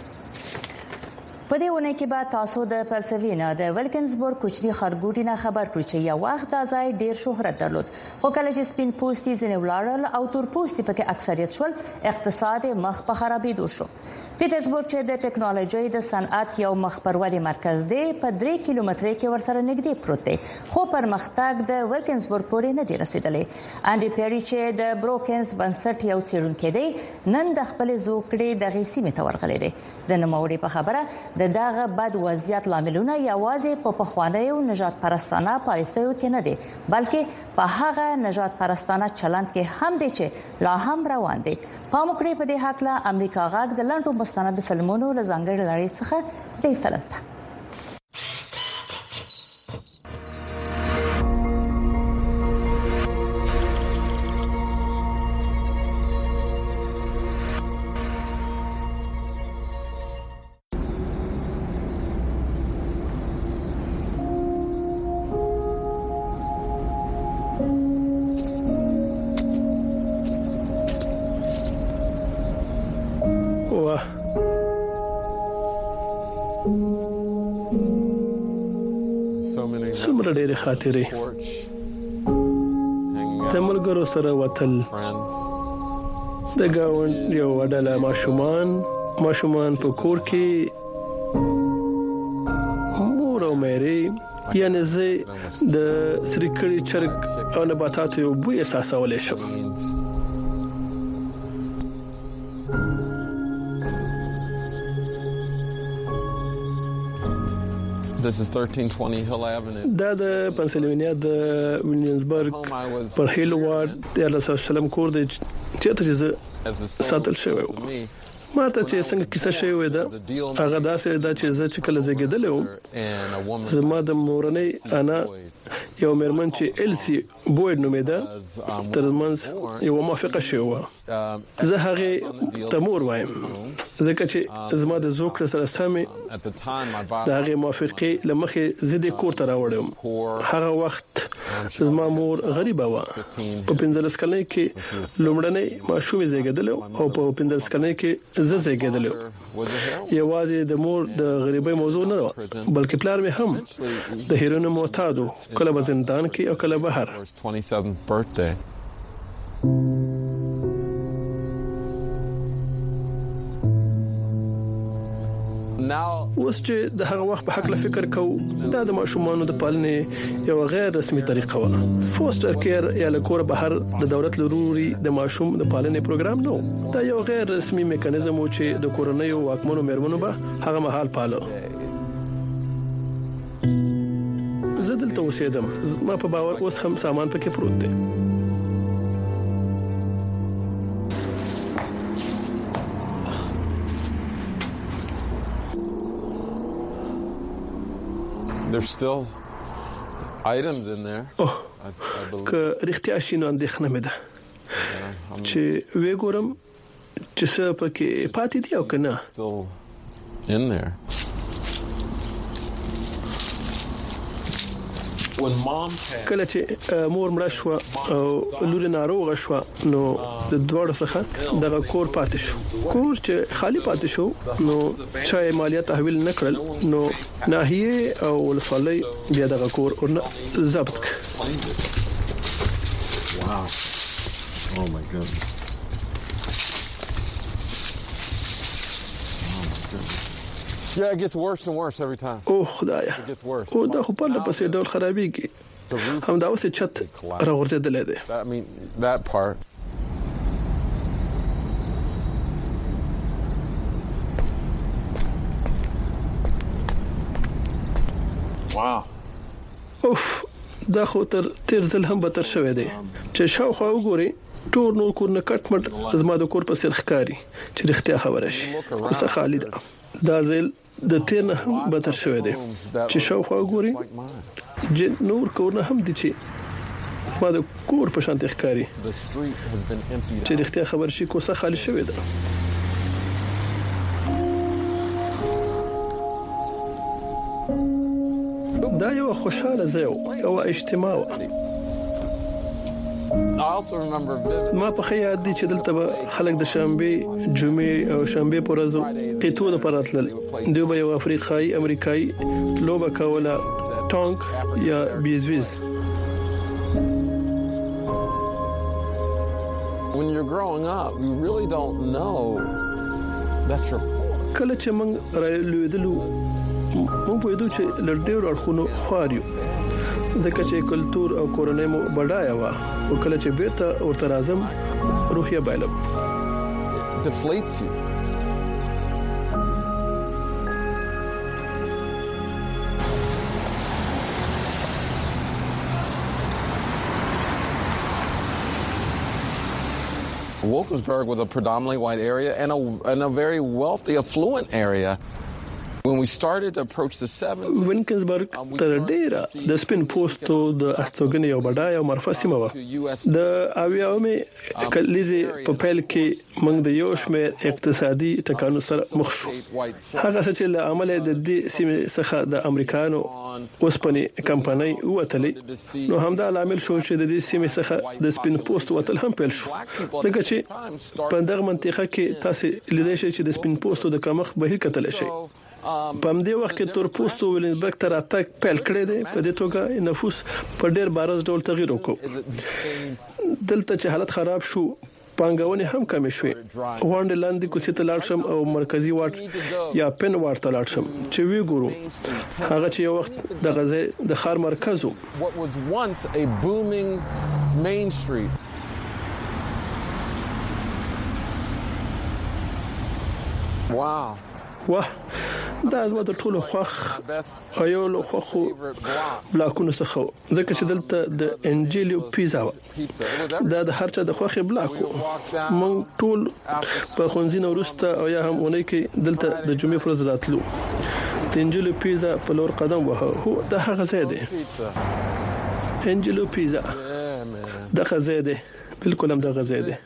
په دې ونه کې به تاسو د پلسوینا د ویلکنسبورګ کوچني خرګوټي نه خبر کړئ چې یو وخت دا ځای ډیر شهرت درلود، خو کله چې سپین پوستي ځنې ولاړل او تور پوستي پکې اکثریت شول، اقتصاد مخ په خرابېدو شو. پیټرزبورګ چې د ټکنالوژي د صنعت یو مخ پر ودې مرکز دی، په 3 کیلومتره کې ورسره نږدې پروت دی، خو پرمختګ د ویلکنسبورګ پورې نه دی رسیدلی. انډي پیری چې د بروکنز بنسټ یو څېړونکی دی، نن د خپل زوکړې د غیسیمه تورغلې دی. د نوموړي په خبره د دغه بد وضعیت لاملونه یوازې په پخوانیو نجات پرستانه پالیسیو کې نه دي، بلکې په هغه نجات پرستانه چلند کې هم دي چې لا هم روان دي. پام وکړئ په دې حق له امریکا غږ د لنډو مستند فلمونو له ځانګړي لړۍ څخه د فلم ته. څومره ډېرې خاطرې د ملګرو سره وتل، د گاوند یو ډله ماشومان په کور کې، مور او مېرې، یعنی زه د سریکړی چرګ او نباتاتو یو بوی احساسولای شم. This is 1320 Hill Avenue. دا د پنسلوانیا د ویلیامزبرګ پر هیل وارد د لاسلم کور دی چې ساتل شوی و. ما ته چې څنګه کیسه شوی ده هغه داسې ده چې زه چې کله زګیدل وم، زما د مورنۍ انا یو مېرمن چې السی بوید نومېده ترمنځ یو موافقه شوه. زه هغه تمور وایم ځکه چې زما د زوکړه سره سمې د هغه موافقه لمخې زده کور ته راوړم. هغه وخت زما مور غریبه و. په 15 کلنۍ کې لومړنۍ ماشومې زیږیدل او په 15 کلنۍ کې زه زیږیدل. یوازې د مور د غریبۍ موضوع نه و، بلکې پلار مې هم د هیرونو معتادو، کله په زندان کې او کله بهر. اوس چې د هغه وخت په حق له فکر کوو، دا د ماشومانو د پالنې یو غیر رسمي طریقه و. فوستر کیر یا لکور بهر د دولت لوري د ماشوم د پالنې پروګرام نو، دا یو غیر رسمي میکانیزم و چې د کورنۍ واکمنو مېرمنو به هغه مهال پالو. زه دلته اوسېدم، ما په باور اوس هم سامان پکې پروت دی. There's still items in there. که رښتیا شي نو اندېښنه مې ده چې وګورم چې څه پکې پاتې دي او کنه. Still in there. کله چې مور مړه شو او لور ناروغ شو، نو د دوړو څخه دغه کور پاتې شو. کور چې خالی پاتې شو، نو چا مالیه تحویل نکړل، نو ناحیه او ولسوالۍ بیا دغه کور ورنه ضبط ک. Wow. Oh my goodness. Yeah, it gets worse and worse every time. Oh خدایا. او دا خو په لپسې ډول خرابېږي. هم دا اوس چت راغورځېدل دي. I mean that part. Wow. اوف دا خو تر ځل هم بدتر شوی دی چې شاوخوا وګوري ټول نور کور نه کټ مټ زما د کور په سر ښکاری چې رښتیا خبره شي. اوس خالی ده. دا ځل د تیر نه هم بدتر شوی دی چې شاوخوا وګوري نور کور نه هم دي چې زما د کور په شان ښکاری چې رښتیا خبر شي کوسه خالی شوی ده. دا یو خوشاله ځای او اجتماع ما په خیال دي چې دلته خلک د شنبه جمعې او شنبه پر ورځ قطو د پراتل دوی به یو افریقایي امریکایي لوبه کوله ټانک یا بیزویز. When you're growing up, you really don't know that you're کله چې موږ رالیدلو موږ په دې چې لړډیر اړخونو خواریو ځکه چې کلچر او کورنۍ مو بډایه و او کله چې بیرته ورته راځم روحیه بایلم deflates you. Wilkinsburg was a predominantly white area and a very wealthy, affluent area. When we started to approach the 70s, وینکنزبرګ تر ډیره د سپین پوسټو د استوګنې یو بډای او مرفه سیمه و. د اویاومه کلیزه په پیل کې موږ د یو شمېر اقتصادي ټکانو سره مخ شو. هغه چې له عمل د دې سیمه څخه د امریکانو اوسپنې کمپنۍ وتلې نو همدا عامل شو چې د دې سیمه څخه د سپین پوسټ وتل هم پیل شو. ځکه چې په دغه منطقه کې تاسو لیدئ چې د سپین پوسټو د کمښت بهیر کتل شي. په همدې وخت کې تور پوسټو ویلنسبرګ تر اتاک پیل کړی دی. په دې توګه نفوس په ډېر بارز ډول تغیر وکړ. دلته چې حالت خراب شو پانګونې هم کم شوې. وانډ لاندې کوڅې ته لاړ شم او مرکزی واټ یا پن واټ ته لاړ شم چې وی ګورو هغه چې یو وخت د غزه د خار مرکز وو. What was once a booming main street. Wow. واه دا زما د ټولو خوخ یو له خوخو بلاکونو څخه ځکه چې دلته د انجیلیو پیزا دا د هر چا د خوخي بلاکو مونږ ټول په خونځینو وروسته او یا هم اونۍ کې دلته د جمعې پر ورځ راتلو. د انجیلیو پیزا په لور قدم وهو هو دا هغه ځای دی. انجیلیو پیزا دا ځای دی بالکل هم دا ځای دی.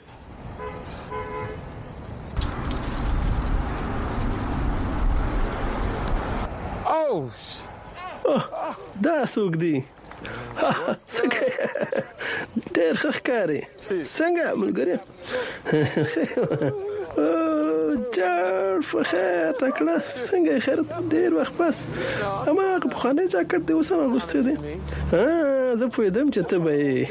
دا څوک دی؟ څنګه ډېر ښکاري. څنګه ملګری؟ جار فخر تکړه څنګه خیر ډېر وخت پس اما په خانه جاکټ دی اوس هم غوسته دی. زه پوهیدم چې ته به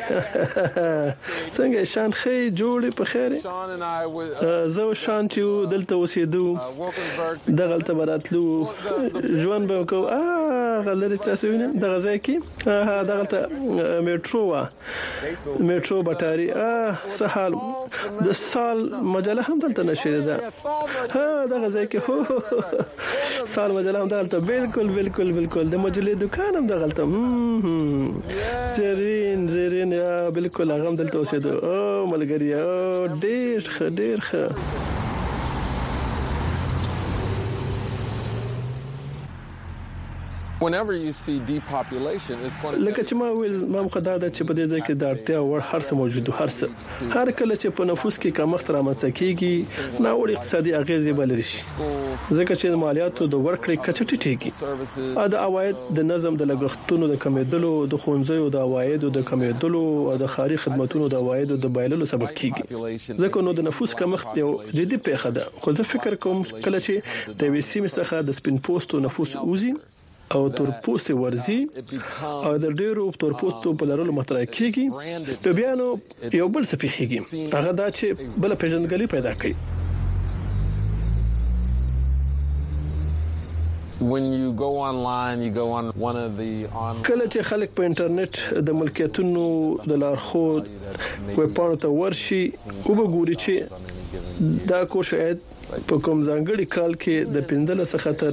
څنګه شان خې جوړې په خیر. زه شان چې دلته اوسېدو دغلته براتلو ژوند به کو غلري تاسو وینئ دغه ځای کې دغلته میټرو بټاري سهال د سال مجله هم دلته نشریده ده. دغه ځای کې سال مجله هم دلته بالکل د مجلې دکان هم دغلته زرین یا بالکل هغه هم دلته اوسېدو. او ملګری ډېر ښه. Whenever you see depopulation, it's going to لکه چې ما ویل ما مخدا ده چې په دې ځای کې د اړتیا وړ هر څه موجود هر کله چې په نفوس کې کمښت رامنځته کیږي ناوړ اقتصادي اغیزې بلل شي ځکه چې مالیاتو د ورکړې کچه ټیټیږي. د عواید د نظم د لګښتونو د کمیدلو د خونځیو د عوایدو د کمیدلو او د خاري خدماتونو د عوایدو د بایللو سبب کیږي. ځکه نو د نفوس کمښت یو جدي پیښه ده. خو زه فکر کوم کله چې د وسیمه څخه د سپین پوسټو نفوس اوزي او تور پوسټ ورزي او د ډیرو تور پوسټو په لرلو مطرح کیږي نو بیا نو یو بل څه پیږي هغه دا چې بل پیژندګلوي پیدا کوي. When you go online, you go on one of the کله چې خلک په انټرنیټ د ملکیتونو د لارښود ویبپاڼو ته ورشي او وګوري چې دا کو شاید په کوم ځانګړي کال کې د 15 څخه تر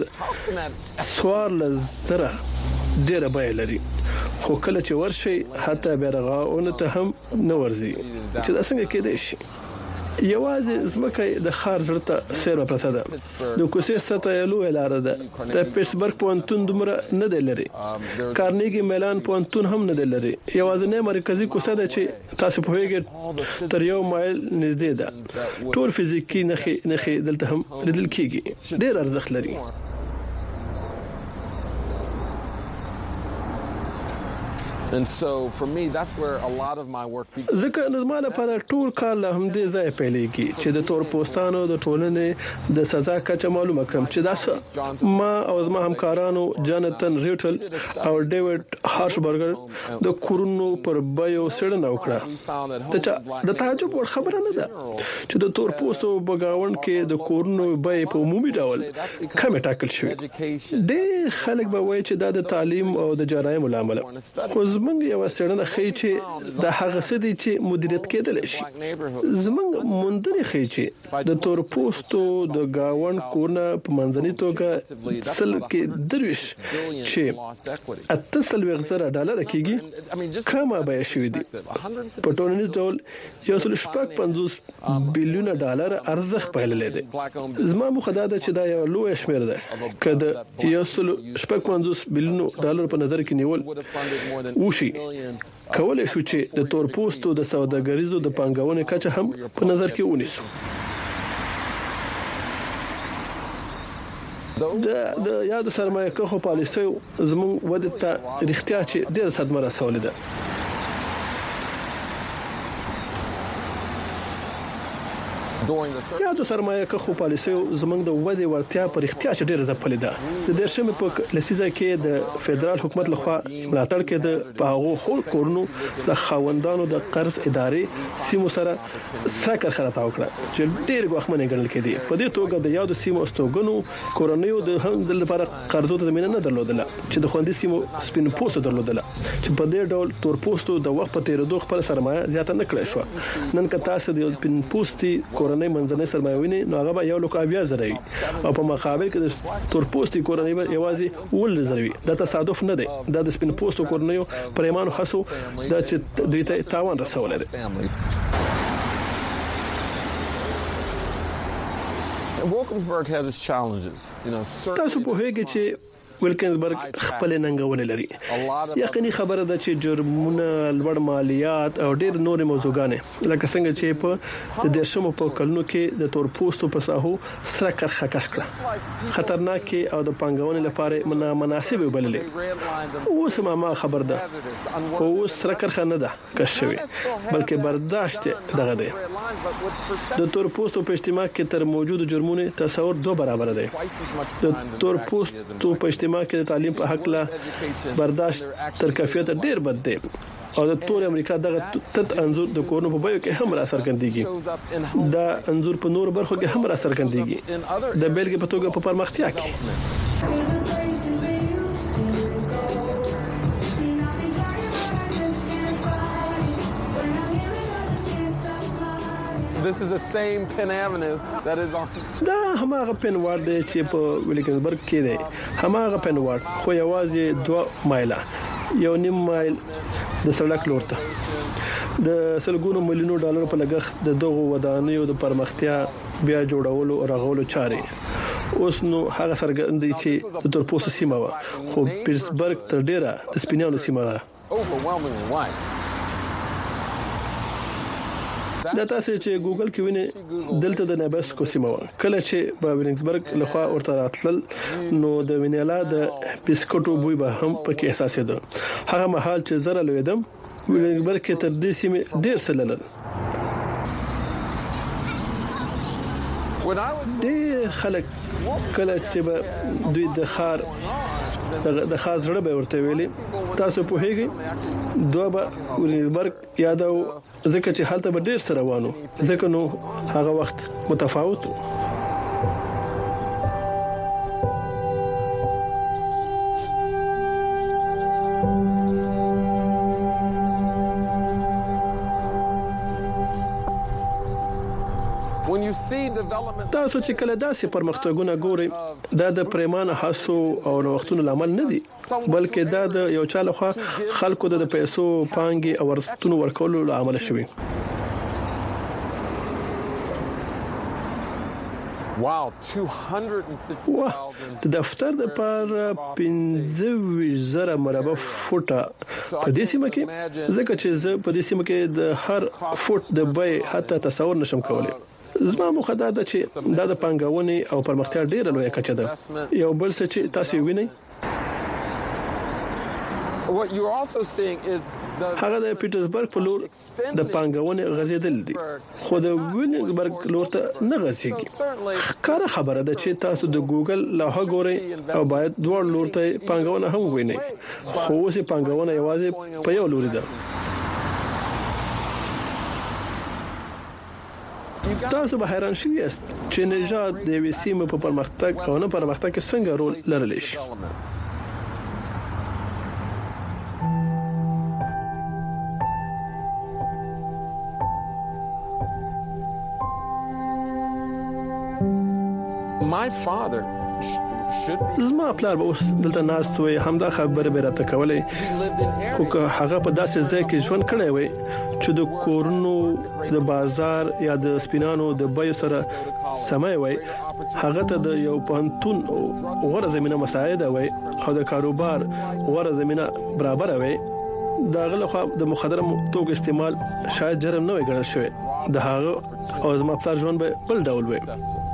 14,000 ډیره بای لري. خو کله چې ورشي حتی بیرغاونه ته هم نه ورزي چې دا څنګه کېدای شي. یوازې زمکه د خار ځړته سیره پرته ده. د کوڅې سطح لوی لار ده. د پیټسبرګ پونتون دومره نه دی لري. کارنیګي میلان پونتون هم نه دی لري. یوازې نه مرکزی کوڅه ده چې تاسو په هیګ تر یو مایل نږدې ده. ټول فزیکی نخي دلته هم لیدل کیږي. ډیر ارزښت لري. And so for me that's where a lot of my work begins. ځکه نظم لپاره ټول کار له همدې ځای پیلېږي چې د تور پوستانو د ټولنې د سزا کچه معلومه کړم چې دا ما او زما همکارانو جاناتن ریټل او ډیوډ هارشبرګر د کورونو پر بایو سړنه وکړه. د تعجب ور خبره نه ده چې د تور پوستو بغاوند کې د کورونو بای په عمومي ډول کم ټاکل شوی. ډېر خلک به وایي چې دا د تعلیم او د جرایم لامل خو زمونږ یو سړنه خې چې د هغه سدي چې مدیریت کېدل شي. زمونږ مونډري خې چې د تور پوستو د گاوند کورونه په منځني توګه سل کې درويش چې $8,000 کېږي کما به شوی دي. په ټولنیز ډول $1.50 بلیون ارزښت پایلې دي. زما مخداده چې دا یو لوی شمیر ده کله $1.50 بلیون په نظر کې نیول وشي کولای شو چې د تور پوستو د سوداګریزو د پانګونې کچه هم په نظر کې ونیسو. د یاد سرمایه کخو پالیسي زموږ وده ته اړتیا چې ډېر صدمه رسولې ده. یاد سرمایه کخو پالیسي زموږ د وده ورتیا پر اړتیا چې ډېر ځپلې ده. د درشمه په لسیزه کې د فدرال حکومت لخوا ملاتړ کې د پاغو هول کورونو د خاوندانو د قرض ادارې سیمو سره سکر خلات وکړه چې ډېر غوښمنه ګڼل کېدی. په دې توګه د یاد سیمو استوګنو کورنیو د هم د لپاره قرضو ته زمينه نه درلودله چې د خوندې سیمو سپین پوسټ درلودله چې په دې ډول تور پوسټو د وخت په تیریدو خپل سرمایه زیاته نه کړې شو. نن که تاسو د سپین پوسټي کورنۍ منځنۍ سرمایوي نه هغه به $1,000 او په مقابل کې د تور پوسټي کورنۍ به یوازې $1,000. دا تصادف نه دی. دا د سپین پوسټو کورنیو پرېمانو حسو دا چې دوی ته تاوان رسول دي. Wilkinsburg has its challenges, تاسو په هغه چې ویلکنسبرګ خپل ننګونې لري. یقیني خبره ده چې جرمونه، لوړ مالیات او ډېر نور موضوعګانې لکه څنګه چې په د دیرشمو په کلونو کې د تور پوستو په ساحو سره کرخه کش کړه خطرناک او د پنګونې لپاره مناسب وبللې. اوس ما خبر ده خو اوس سره کرخه نه ده کش شوی بلکې برداشت دغه دی. د تور پوستو په اجتماع کې تر موجوده جرمونو تصور 2 برابر دی. د تور پوستو په اجتماع کې د تعلیم په حق لا برداشت تر کیفیت ډیر بد دی او د ټول امریکا دغه تت انزور د کورونو په بایو کې هم را سرګندېږي. دا انزور په نور برخو کې هم را سرګندېږي. د بیلګې په توګه په پرمختیا کې This is the same Penn Avenue that is on. دا هماغه پن وارد دی چې په ویلکنسبرګ کې دی. هماغه پن وارد خو یوازې 2 مایله $1.5 مایل د سړک لورته د $100 ملیونو په لګښت د دغه ودانیو د پرمختیا بیا جوړولو او رغولو چاري اوس نو هغه سرګندې چې د تورپوسو سیمه و خو پیټسبرګ تر ډیره د سپینانو سیمه ده. دا تاسو چې ګوګل کې وینئ دلته د نباسکو سیمه و کله چې په ویلنګسبرګ لخوا ورته راتلل نو د وینیلا د بسکټو بوی به هم پکې احساسېده. هغه مهال چې زره لویدم ویلنګسبرګ کې تر دې سیمه ډیر سلل ډیر خلک کله چې دوی د خار زړه به ورته ویلي تاسو په هیګي دوه به ویلنګسبرګ یادو ځکه چې حالت به ډیر سره روانو ځکه نو هغه وخت متفاوت تاسو چې کله داسې پرمختګونه ګورئ دا د پریمانه حسو او وختونو لامل نه دي بلکې دا د یو چا لخوا خلکو د پیسو پانګي او ورستونو ورکولو لامل شوی. Wow, 250,000 د دفتر د پر 15,000 مربع فوټه په دې سیمه کې ځکه چې زه په دې سیمه کې د هر فوټ د بای حتی تصور نشم کولای. زما مخه دا چې دا د پنګونې او پرمختیا ډیره لویه کچه ده. یو بل څه چې تاسو وینئ What you're also seeing is هغه د پیټرزبرګ په لور د پانګونې غزیدل دي خو د ویلنګبرګ لور ته نه غزيږي کار خبره ده چې تاسو د ګوګل لوحه ګورئ او باید دوه لور ته پانګونه هم وینئ خو اوس پانګونه یوازې په یو لوري ده تاسو به حیران شئ چې نژاد د وسیمه په پرمختګ او نه پرمختګ کې څنګه رول لرلی شي My father زما پلار به اوس دلته ناست وي همدا خبره به راته کولې خو که هغه په داسې ځای کې ژوند کړی وي چې د کورونو د بازار یا د سپینانو د بایو سره سمای وي هغه ته د یو پانتون غوړه زمينه مساعده وي او د کاروبار غوړه زمينه برابر وي دا غلخه د مخدره توګه استعمال شاید جرم نه وي ګڼل شوی د هغه او زما پلار ژوند به بل ډول وي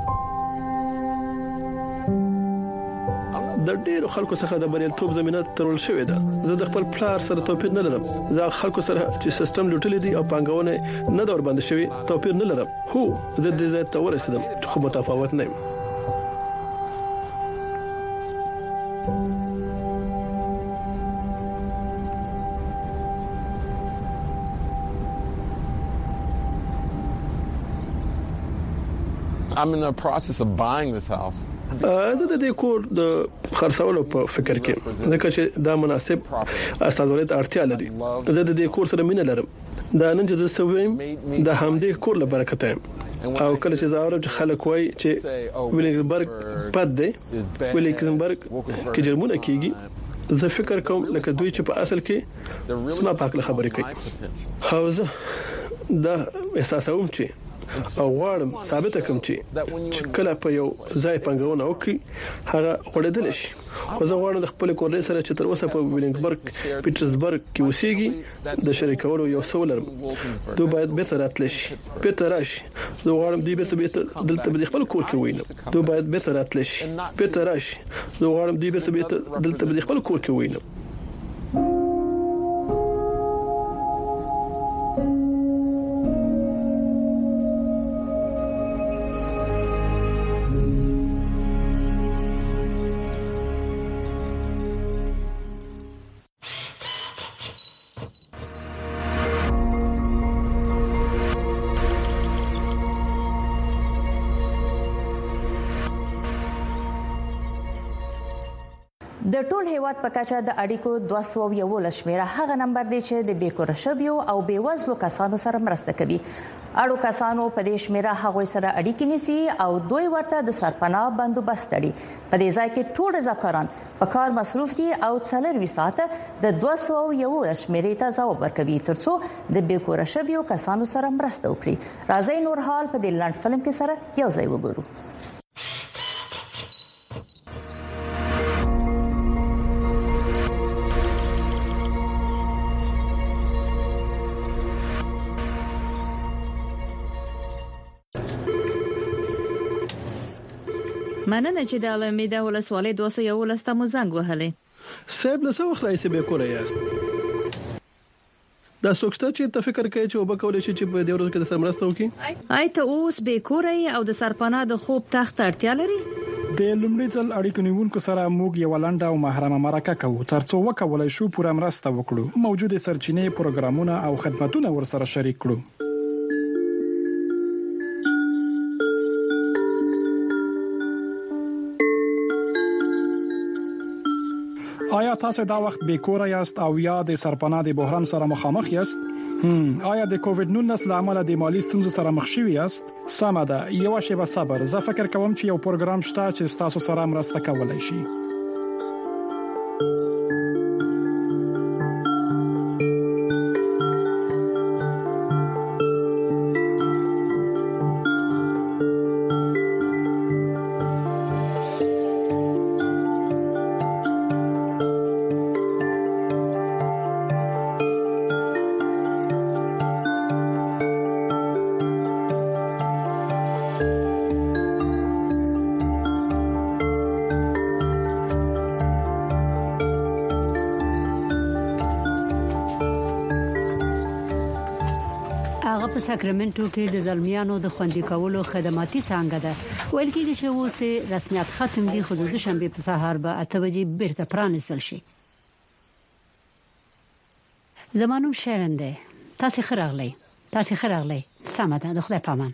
د ډیرو خلکو څخه د بریالیتوب زمينه ترول شوې ده زه د خپل پلار سره توپیر نه لرم زه خلکو سره چې سیستم لوټلې دي او پنګونه نه دور باندې شوی توپیر نه لرم هو زه د دې ته ورسېدم خو متفاوت نه یم I'm in the process of buying this house. زه د دې کور د خرڅولو په فکر کې ځکه چې دا مناسب استازولت اړتیا لري زه د دې کور سره مینه لرم دا نن چې زه سویم د همدې کور له برکته او کله چې زه اورم چې خلک وایي چې ویلنګبرګ بد دی ویلنګبرګ کې جرمونه کیږي زه فکر کوم لکه دوی چې په اصل کې سما پاکله خبرې کوي هاوزه دا احساسوم چې او غواړم ثابت کوم چې کله په یو ځای پنګونه وکړي هغه وړدل شي خو زه غواړم د خپل کورنۍ سره چې تر اوسه په ویلنګبرګ پیټرزبرګ کې اوسېږي د شریکولو یو سولر دوی باید بیرته راتلی شي بیرته راشي زه غواړم دوی بیرته دلته د خپل کور کې وینم دوی باید بیرته راتلی شي بیرته راشي زه غواړم دوی بیرته دلته د خپل کور کې وینم د ټول هیواد په کچه د اړیکو 211 شمیره هغه نمبر دی چې د بیکور شویو او بیوزلو کسانو سره مرسته کوي اړو کسانو په دې شمیره هغه سره اړیکې نیسي او دوی ورته د سرپناه بندوبست لري په دې ځای کې ټول ځکران په کار مصروف دي او څلور ساعته د 211 شمیرې ته ځواب ورکوي ترڅو د بیکور شویو کسانو سره مرسته وکړي راځي نور حال په دې لاند فلم کې سره یو ځای وګورو مننه چې د امیده ولسوالۍ 211 ته مو زنګ وهلې صاحب له څو وخت راځي به کولای یاست دا څوکسته چې ته فکر کوي چې وبکولې چې په دې ورځ کې د سرمرسته وکي آی ته اوس به کورای او د سرپناه د خوب تخت اړتیا لري د لومړي ځل اړیکو نیونکو سره موږ یو لاندې او محرمه مرکه کوو ترڅو وکولای شو پوره مرسته وکړو موجوده سرچینې پروګرامونه او خدماتونه ورسره شریک کړو آیا تاسو دا وخت بیکور یاست او یا د سرپناه د بحران سره مخامخ یاست آیا د کووډ 19 لامل د مالی ستونزو سره مخ شوی یاست سمه ده یو شی به صبر زه فکر کوم چې یو پروګرام شته چې تاسو سره مرسته کولای شي ساکرامنټو کې د زلمیانو د خوندي کولو خدماتي څنګه ده ویل کېږي چې اوس رسمیت ختم دي حدود شنبه په سهار به 8 بجې بیرته پرانیستل شي. زمانوم شرنده تاسو خراغلی سمه ده د خدای پامان.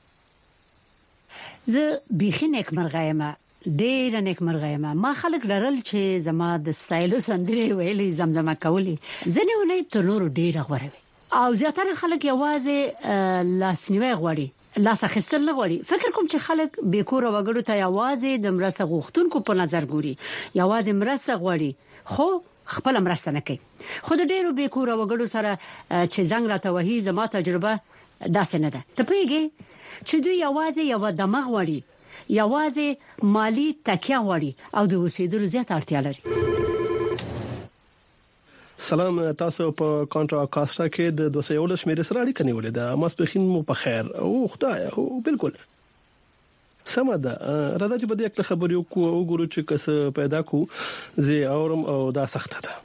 زه بيخي نیک مرغایم ډېر نیک مرغایم ما خلک لرل چې زما د سټایل سندري ویلي زمزمه کولی ځنه ولې تنور ډېر غوړوي او زیاتره خلک یوازې لاسنیوي غوړي لاس اخیستل نه غوړي. فکر کوم چې خلک بیکور وګړو ته یوازې د مرسته غوښتونکو په نظر ګوري یوازې مرسته غوړي خو خپل مرسته نه کوي. خو د ډیرو بیکور وګړو سره چې زنګ راته وਹੀ زما تجربه داسې نه ده. ته پیږي چې دوی یوازې یو دماغ غوړي یوازې مالی تکیه غوړي او د اوسېدلو زیات اړتیا لري. سلام تاسو په کانټرا کاسټا کې د 211 شمېر سره اړیکه نیولې ده. ماسپخین مو په خیر او خدای او بالکل سمه ده. راځه چې په دې اړه خبرې وګورو چې کس پیدا کو زه اورم او دا سخته ده.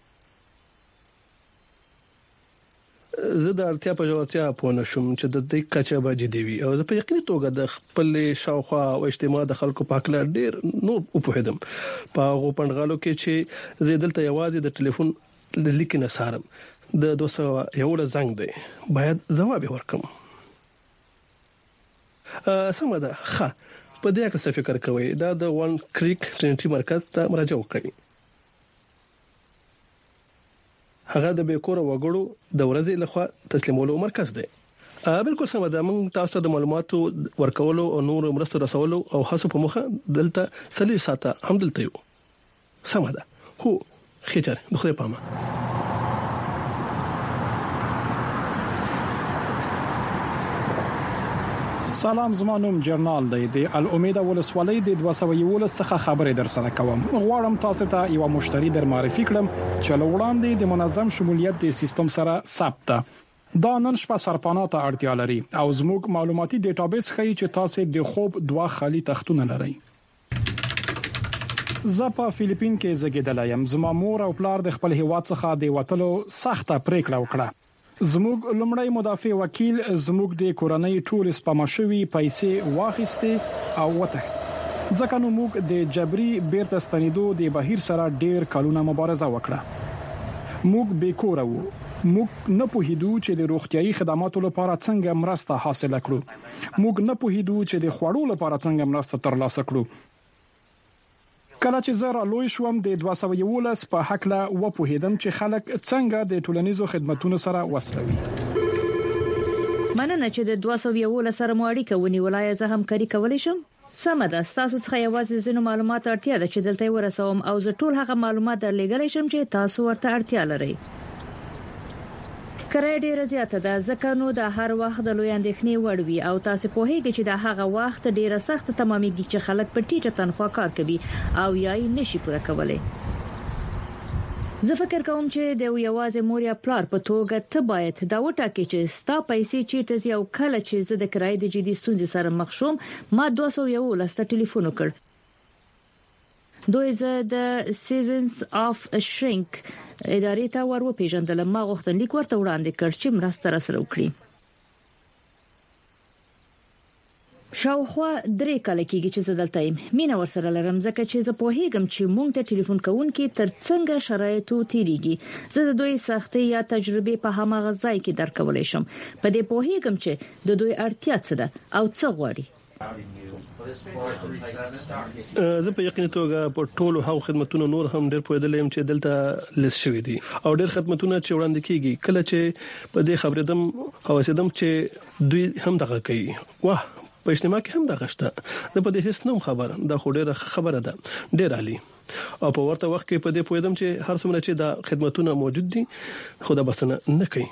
زه د اړتیا په جوړتیا په نشم چې د دې کچه باندې دی وي او زه په یقیني توګه د خپل شاوخوا او اجتماع د خلکو په اړه ډیر نور وپوهیدم. په هغه پندغالو کې چې زه دلته یوازې د ټلیفون لیکنه سارم د 211 زنګ دی باید جواب ورکړم. سمه ده. ښه په دې اړه څه فکر کوئ؟ دا د وان کریک ټرینټي مرکز ته مراجعه وکړئ. هغه د بیکور وګړو د ورځې لخوا تسلیمولو مرکز دی. بالکل سمه ده. موږ تاسو د معلوماتو ورکولو او نور مرسته رسولو او هڅو په مخه دلته سلی ساته هم دلته یو. سمه ده. هو خیر د خدای پامه. سلام زما نوم جرنال دی د الامید ولسوالۍ د 211 څخه خبرې در سره کوم. غواړم تاسو ته یو مشتری در معرفي کړم چې لوړاندې د منظم شمولیت د سیستم سره ثبت ده. دا نن شپه سرپانا ته اړتیا لري او زموږ معلوماتي ډیټابیس ښیي چې تاسو د خوب 2 خالي تختونه لرئ. زه په فلیپین کې زګیدل یم. زما مور او پلار د خپل هیواد څخه د وټلو سخته پریکړه وکړه. زموږ لمړی مدافع وکیل زموږ د کورنۍ ټول سپماشوي پیسې واخیسته او وتښت. ځکه نو موږ د جبري بیرته ستنیدو د بهیر سره ډیر کلونه مبارزه وکړه. موږ بیکور وو. موږ نه پوهیدو چې د روغتيایي خدماتو لپاره څنګه مرسته حاصل کړو. موږ نه پوهیدو چې د خوړو لپاره څنګه مرسته ترلاسه کړو. کله چې زه را لوی شوم د 211 په حق لا و پوهیدم چې خلک څنګه د ټولنیزو خدماتو سره وصلوي. مننه چې د 211 سره مو اړیکه ونیولای زه هم کاری کولای شم. سمه ده. تاسو څخه یوازې زینو معلومات اړتیا ده چې دلته ورسوم او زه ټول هغه معلومات درلېږلی شم چې تاسو ورته اړتیا لرئ. کرای ډیره زیاته ده ځکه نو د هر وخت د لوی اندېښنې وړ وي او تاسو په هیګه چې د هغه وخت ډیره سخت تمامېږي چې خلک په ټیټه تنخوا کار کوي او یای نشي پوره کولای. زه فکر کوم چې د یوازې مور یا پلار په توګه ته باید دا وټاکې چې ستا پیسې چیرته ځي او کله چې زه د کرای د جدي ستونزې سره مخ شوم ما 211 ته ټلیفون وکړ. دوی زه د سیزنز اف شرینک ادارې ته ورو پیژندل. ما غوښتنلیک ورته وړاندې کړ چې مرسته راسره وکړي. شاوخوا 3 کال کېږي چې زه دلته یم. مینه ورسره لرم ځکه چې زه پوهیږم چې مونږ ته ټلیفون کوونکي تر څنګه شرایطو تیریږي. زه د دوی سختي یا تجربه په هماغه ځای کې درکولای شم. په دې پوهیږم چې د دوی اړتیا څه ده او څه غواړي. زه په یقیني توګه په ټولو هغو خدماتونو نور هم ډېر پوهیدل یم چې دلته لیست شوی دي او ډېر خدماتونه چې وړاندې کیږي. کله چې په دې خبرېدم او سیدم چې دوی هم دغه کوي. واه په اجتماع کې هم دغه شته. زه په دې هیڅ نوم خبر دا خو ډېره خبره ده. ډېر عالی. او په ورته وخت کې په دې پوهیدم چې هر څومره چې دا خدماتونه موجود دي خو دا بسنه نه کوي.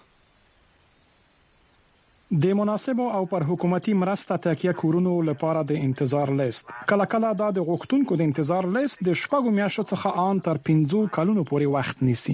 د مناسب او پر حکومتي مرسته تکیه کورونو لپاره د انتظار لیست. کله کله دا د غوښتونکو د انتظار لیست د شپږو میاشتو څخه ان تر 15 کلونو پورې وخت نیسي.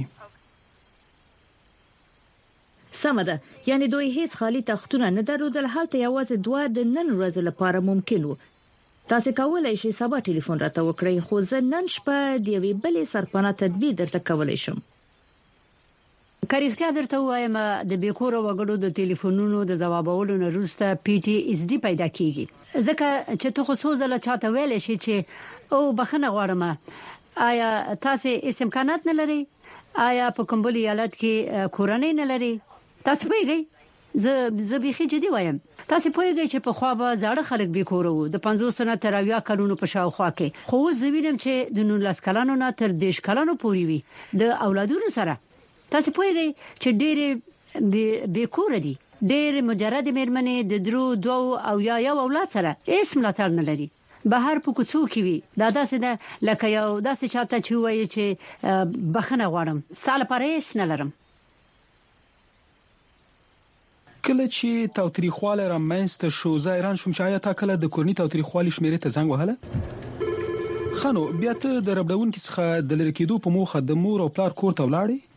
سمه ده. یعنی دوی هیڅ خالی تختونه نه درلودل. هلته یوازې 2 د نن ورځې لپاره ممکن وو. تاسو کولای شئ سبا ټلیفون راته وکړئ خو زه نن شپه د یوې بلې سرپناه تدبیر درته کولای شم. کریختیا درته وایم د بیکوره وګړو د ټلیفونونو د جوابولو نه وروسته PTSD پیدا کیږي ځکه چې ته خو سوزله چاته ویل شي چې او بخنه غواړم آیا تاسو هیڅ امکانات نه لري آیا په کوم بل ایالت کې کورنۍ نه لري تاسو پیږئ زه بيخي جدي وایم تاسو پوهیږئ چې په خوا به زړه خلک بیکوره وو د 50 سنه تر 20 کلونو په شاوخوا کې خو زوینم چې د 19 کلونو نه تر 10 کلونو پورې وي د اولادونو سره تاسو پوهیږئ چې ډېر بیکوره دي ډېر مجرد میرمنې د درو دوه او یا یو اولاد سره هیڅ ملاتړ نه لري بهر په کوڅو کې وي دا داسې ده لکه یو داسې چاته چې وایي چې بخنه غواړم سال پرېس نه لرم کله چې تاوتریخواله را منځته شو ظاهران شوم چې آیا تا کله د کورنۍ تاوتریخوالي شمیرې ته زنګ وهله خانو بیا ته د ربړون کې څخه د لری کېدو په موخه د مور او پلار کور ته ولاړې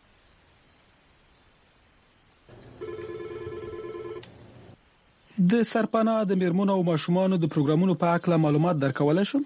د سرپناه د میرمنو او ماشومانو د پروګرامونو په اړه معلومات درکول شم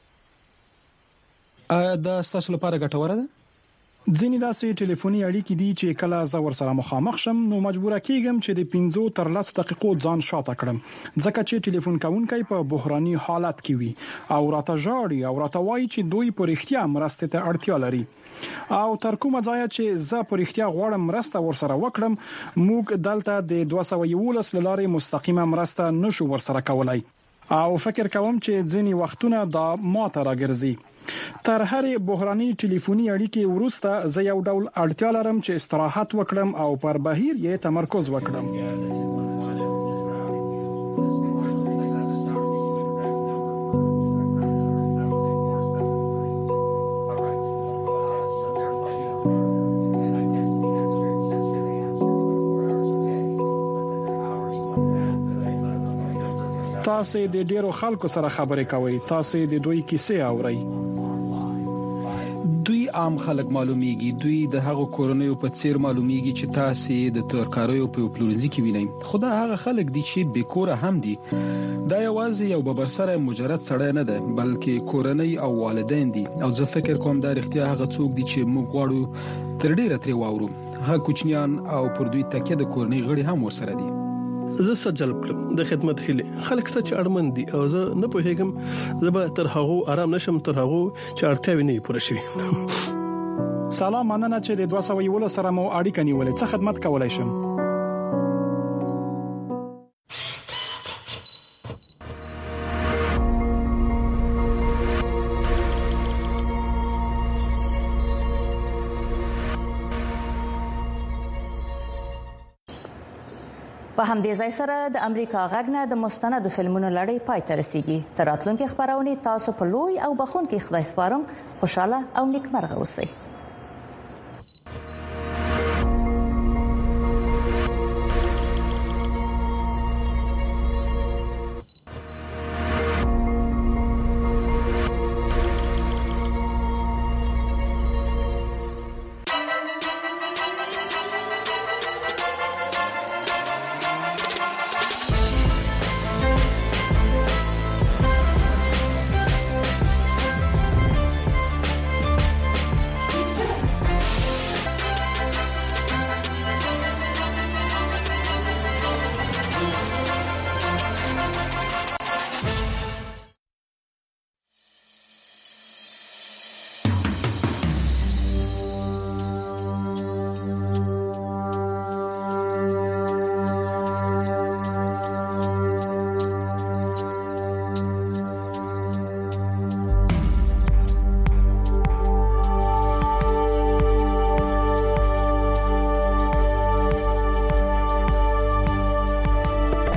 آیا دا ستاسو لپاره ګټوره ده ځینې داسې ټلیفوني اړیکې دي چې کله زه ورسره مخامخ شم نو مجبور کېږم چې د 15 تر 10 دقیقو ځان شاته کړم ځکه چې ټلیفون کوونکی په بحراني حالت کې وي او راته ژاړي او راته وایي چې دوی په اړتیا مرسته ته اړتیا لري او تر کومه ځای چې زه په اړتیا غواړم مرسته ورسره وکړم موږ دلته د 211 لارې مستقیمه مرسته نشو ورسره کولای او فکر کوم چې ځینې وختونه دا ماته راګرځي تر هرې بحراني ټلیفوني اړیکې وروسته زه یو ډول اړتیا لرم چې استراحت وکړم او پر بهیر یې تمرکز وکړم تاسو د ډیرو خلکو سره خبرې کوئ تاسو د دوی کیسې اورئ دوی عام خلک معلومیږي دوی د هغو کورنیو په څیر معلومیږي چې تاسو د ترکاریو په پلورنځي کې وینئ خدا هغه خلک دي چې بیکوره هم دي دا یوازې یو ببرسره مجرد سړی نه ده بلکې کورنۍ او والدین دي او زه فکر کوم دا اړتیا هغه څوک دي چې موږ غواړو تر ډیره تری واورو هغه کوچنیان او پر دوی تکیه د کورنۍ غړي هم ورسره دي زه سجل کړم د خدمت هله خلک څه چې اړمن دي او زه نه پوهیږم زه به تر هغه آرام نشم تر هغه چې اړتیا نه پوره شي سلام مننه چې د 211 سره مو اړیکه نیولې څه خدمت کولای شم په همدې ځای سره د امریکا غږ د مستندو فلمونو لړۍ پای ته رسیدي تر راتلونکي خبرونه تاسو په لوی او بخون کې خدای سپارم خوشاله او نیکمرغه اوسئ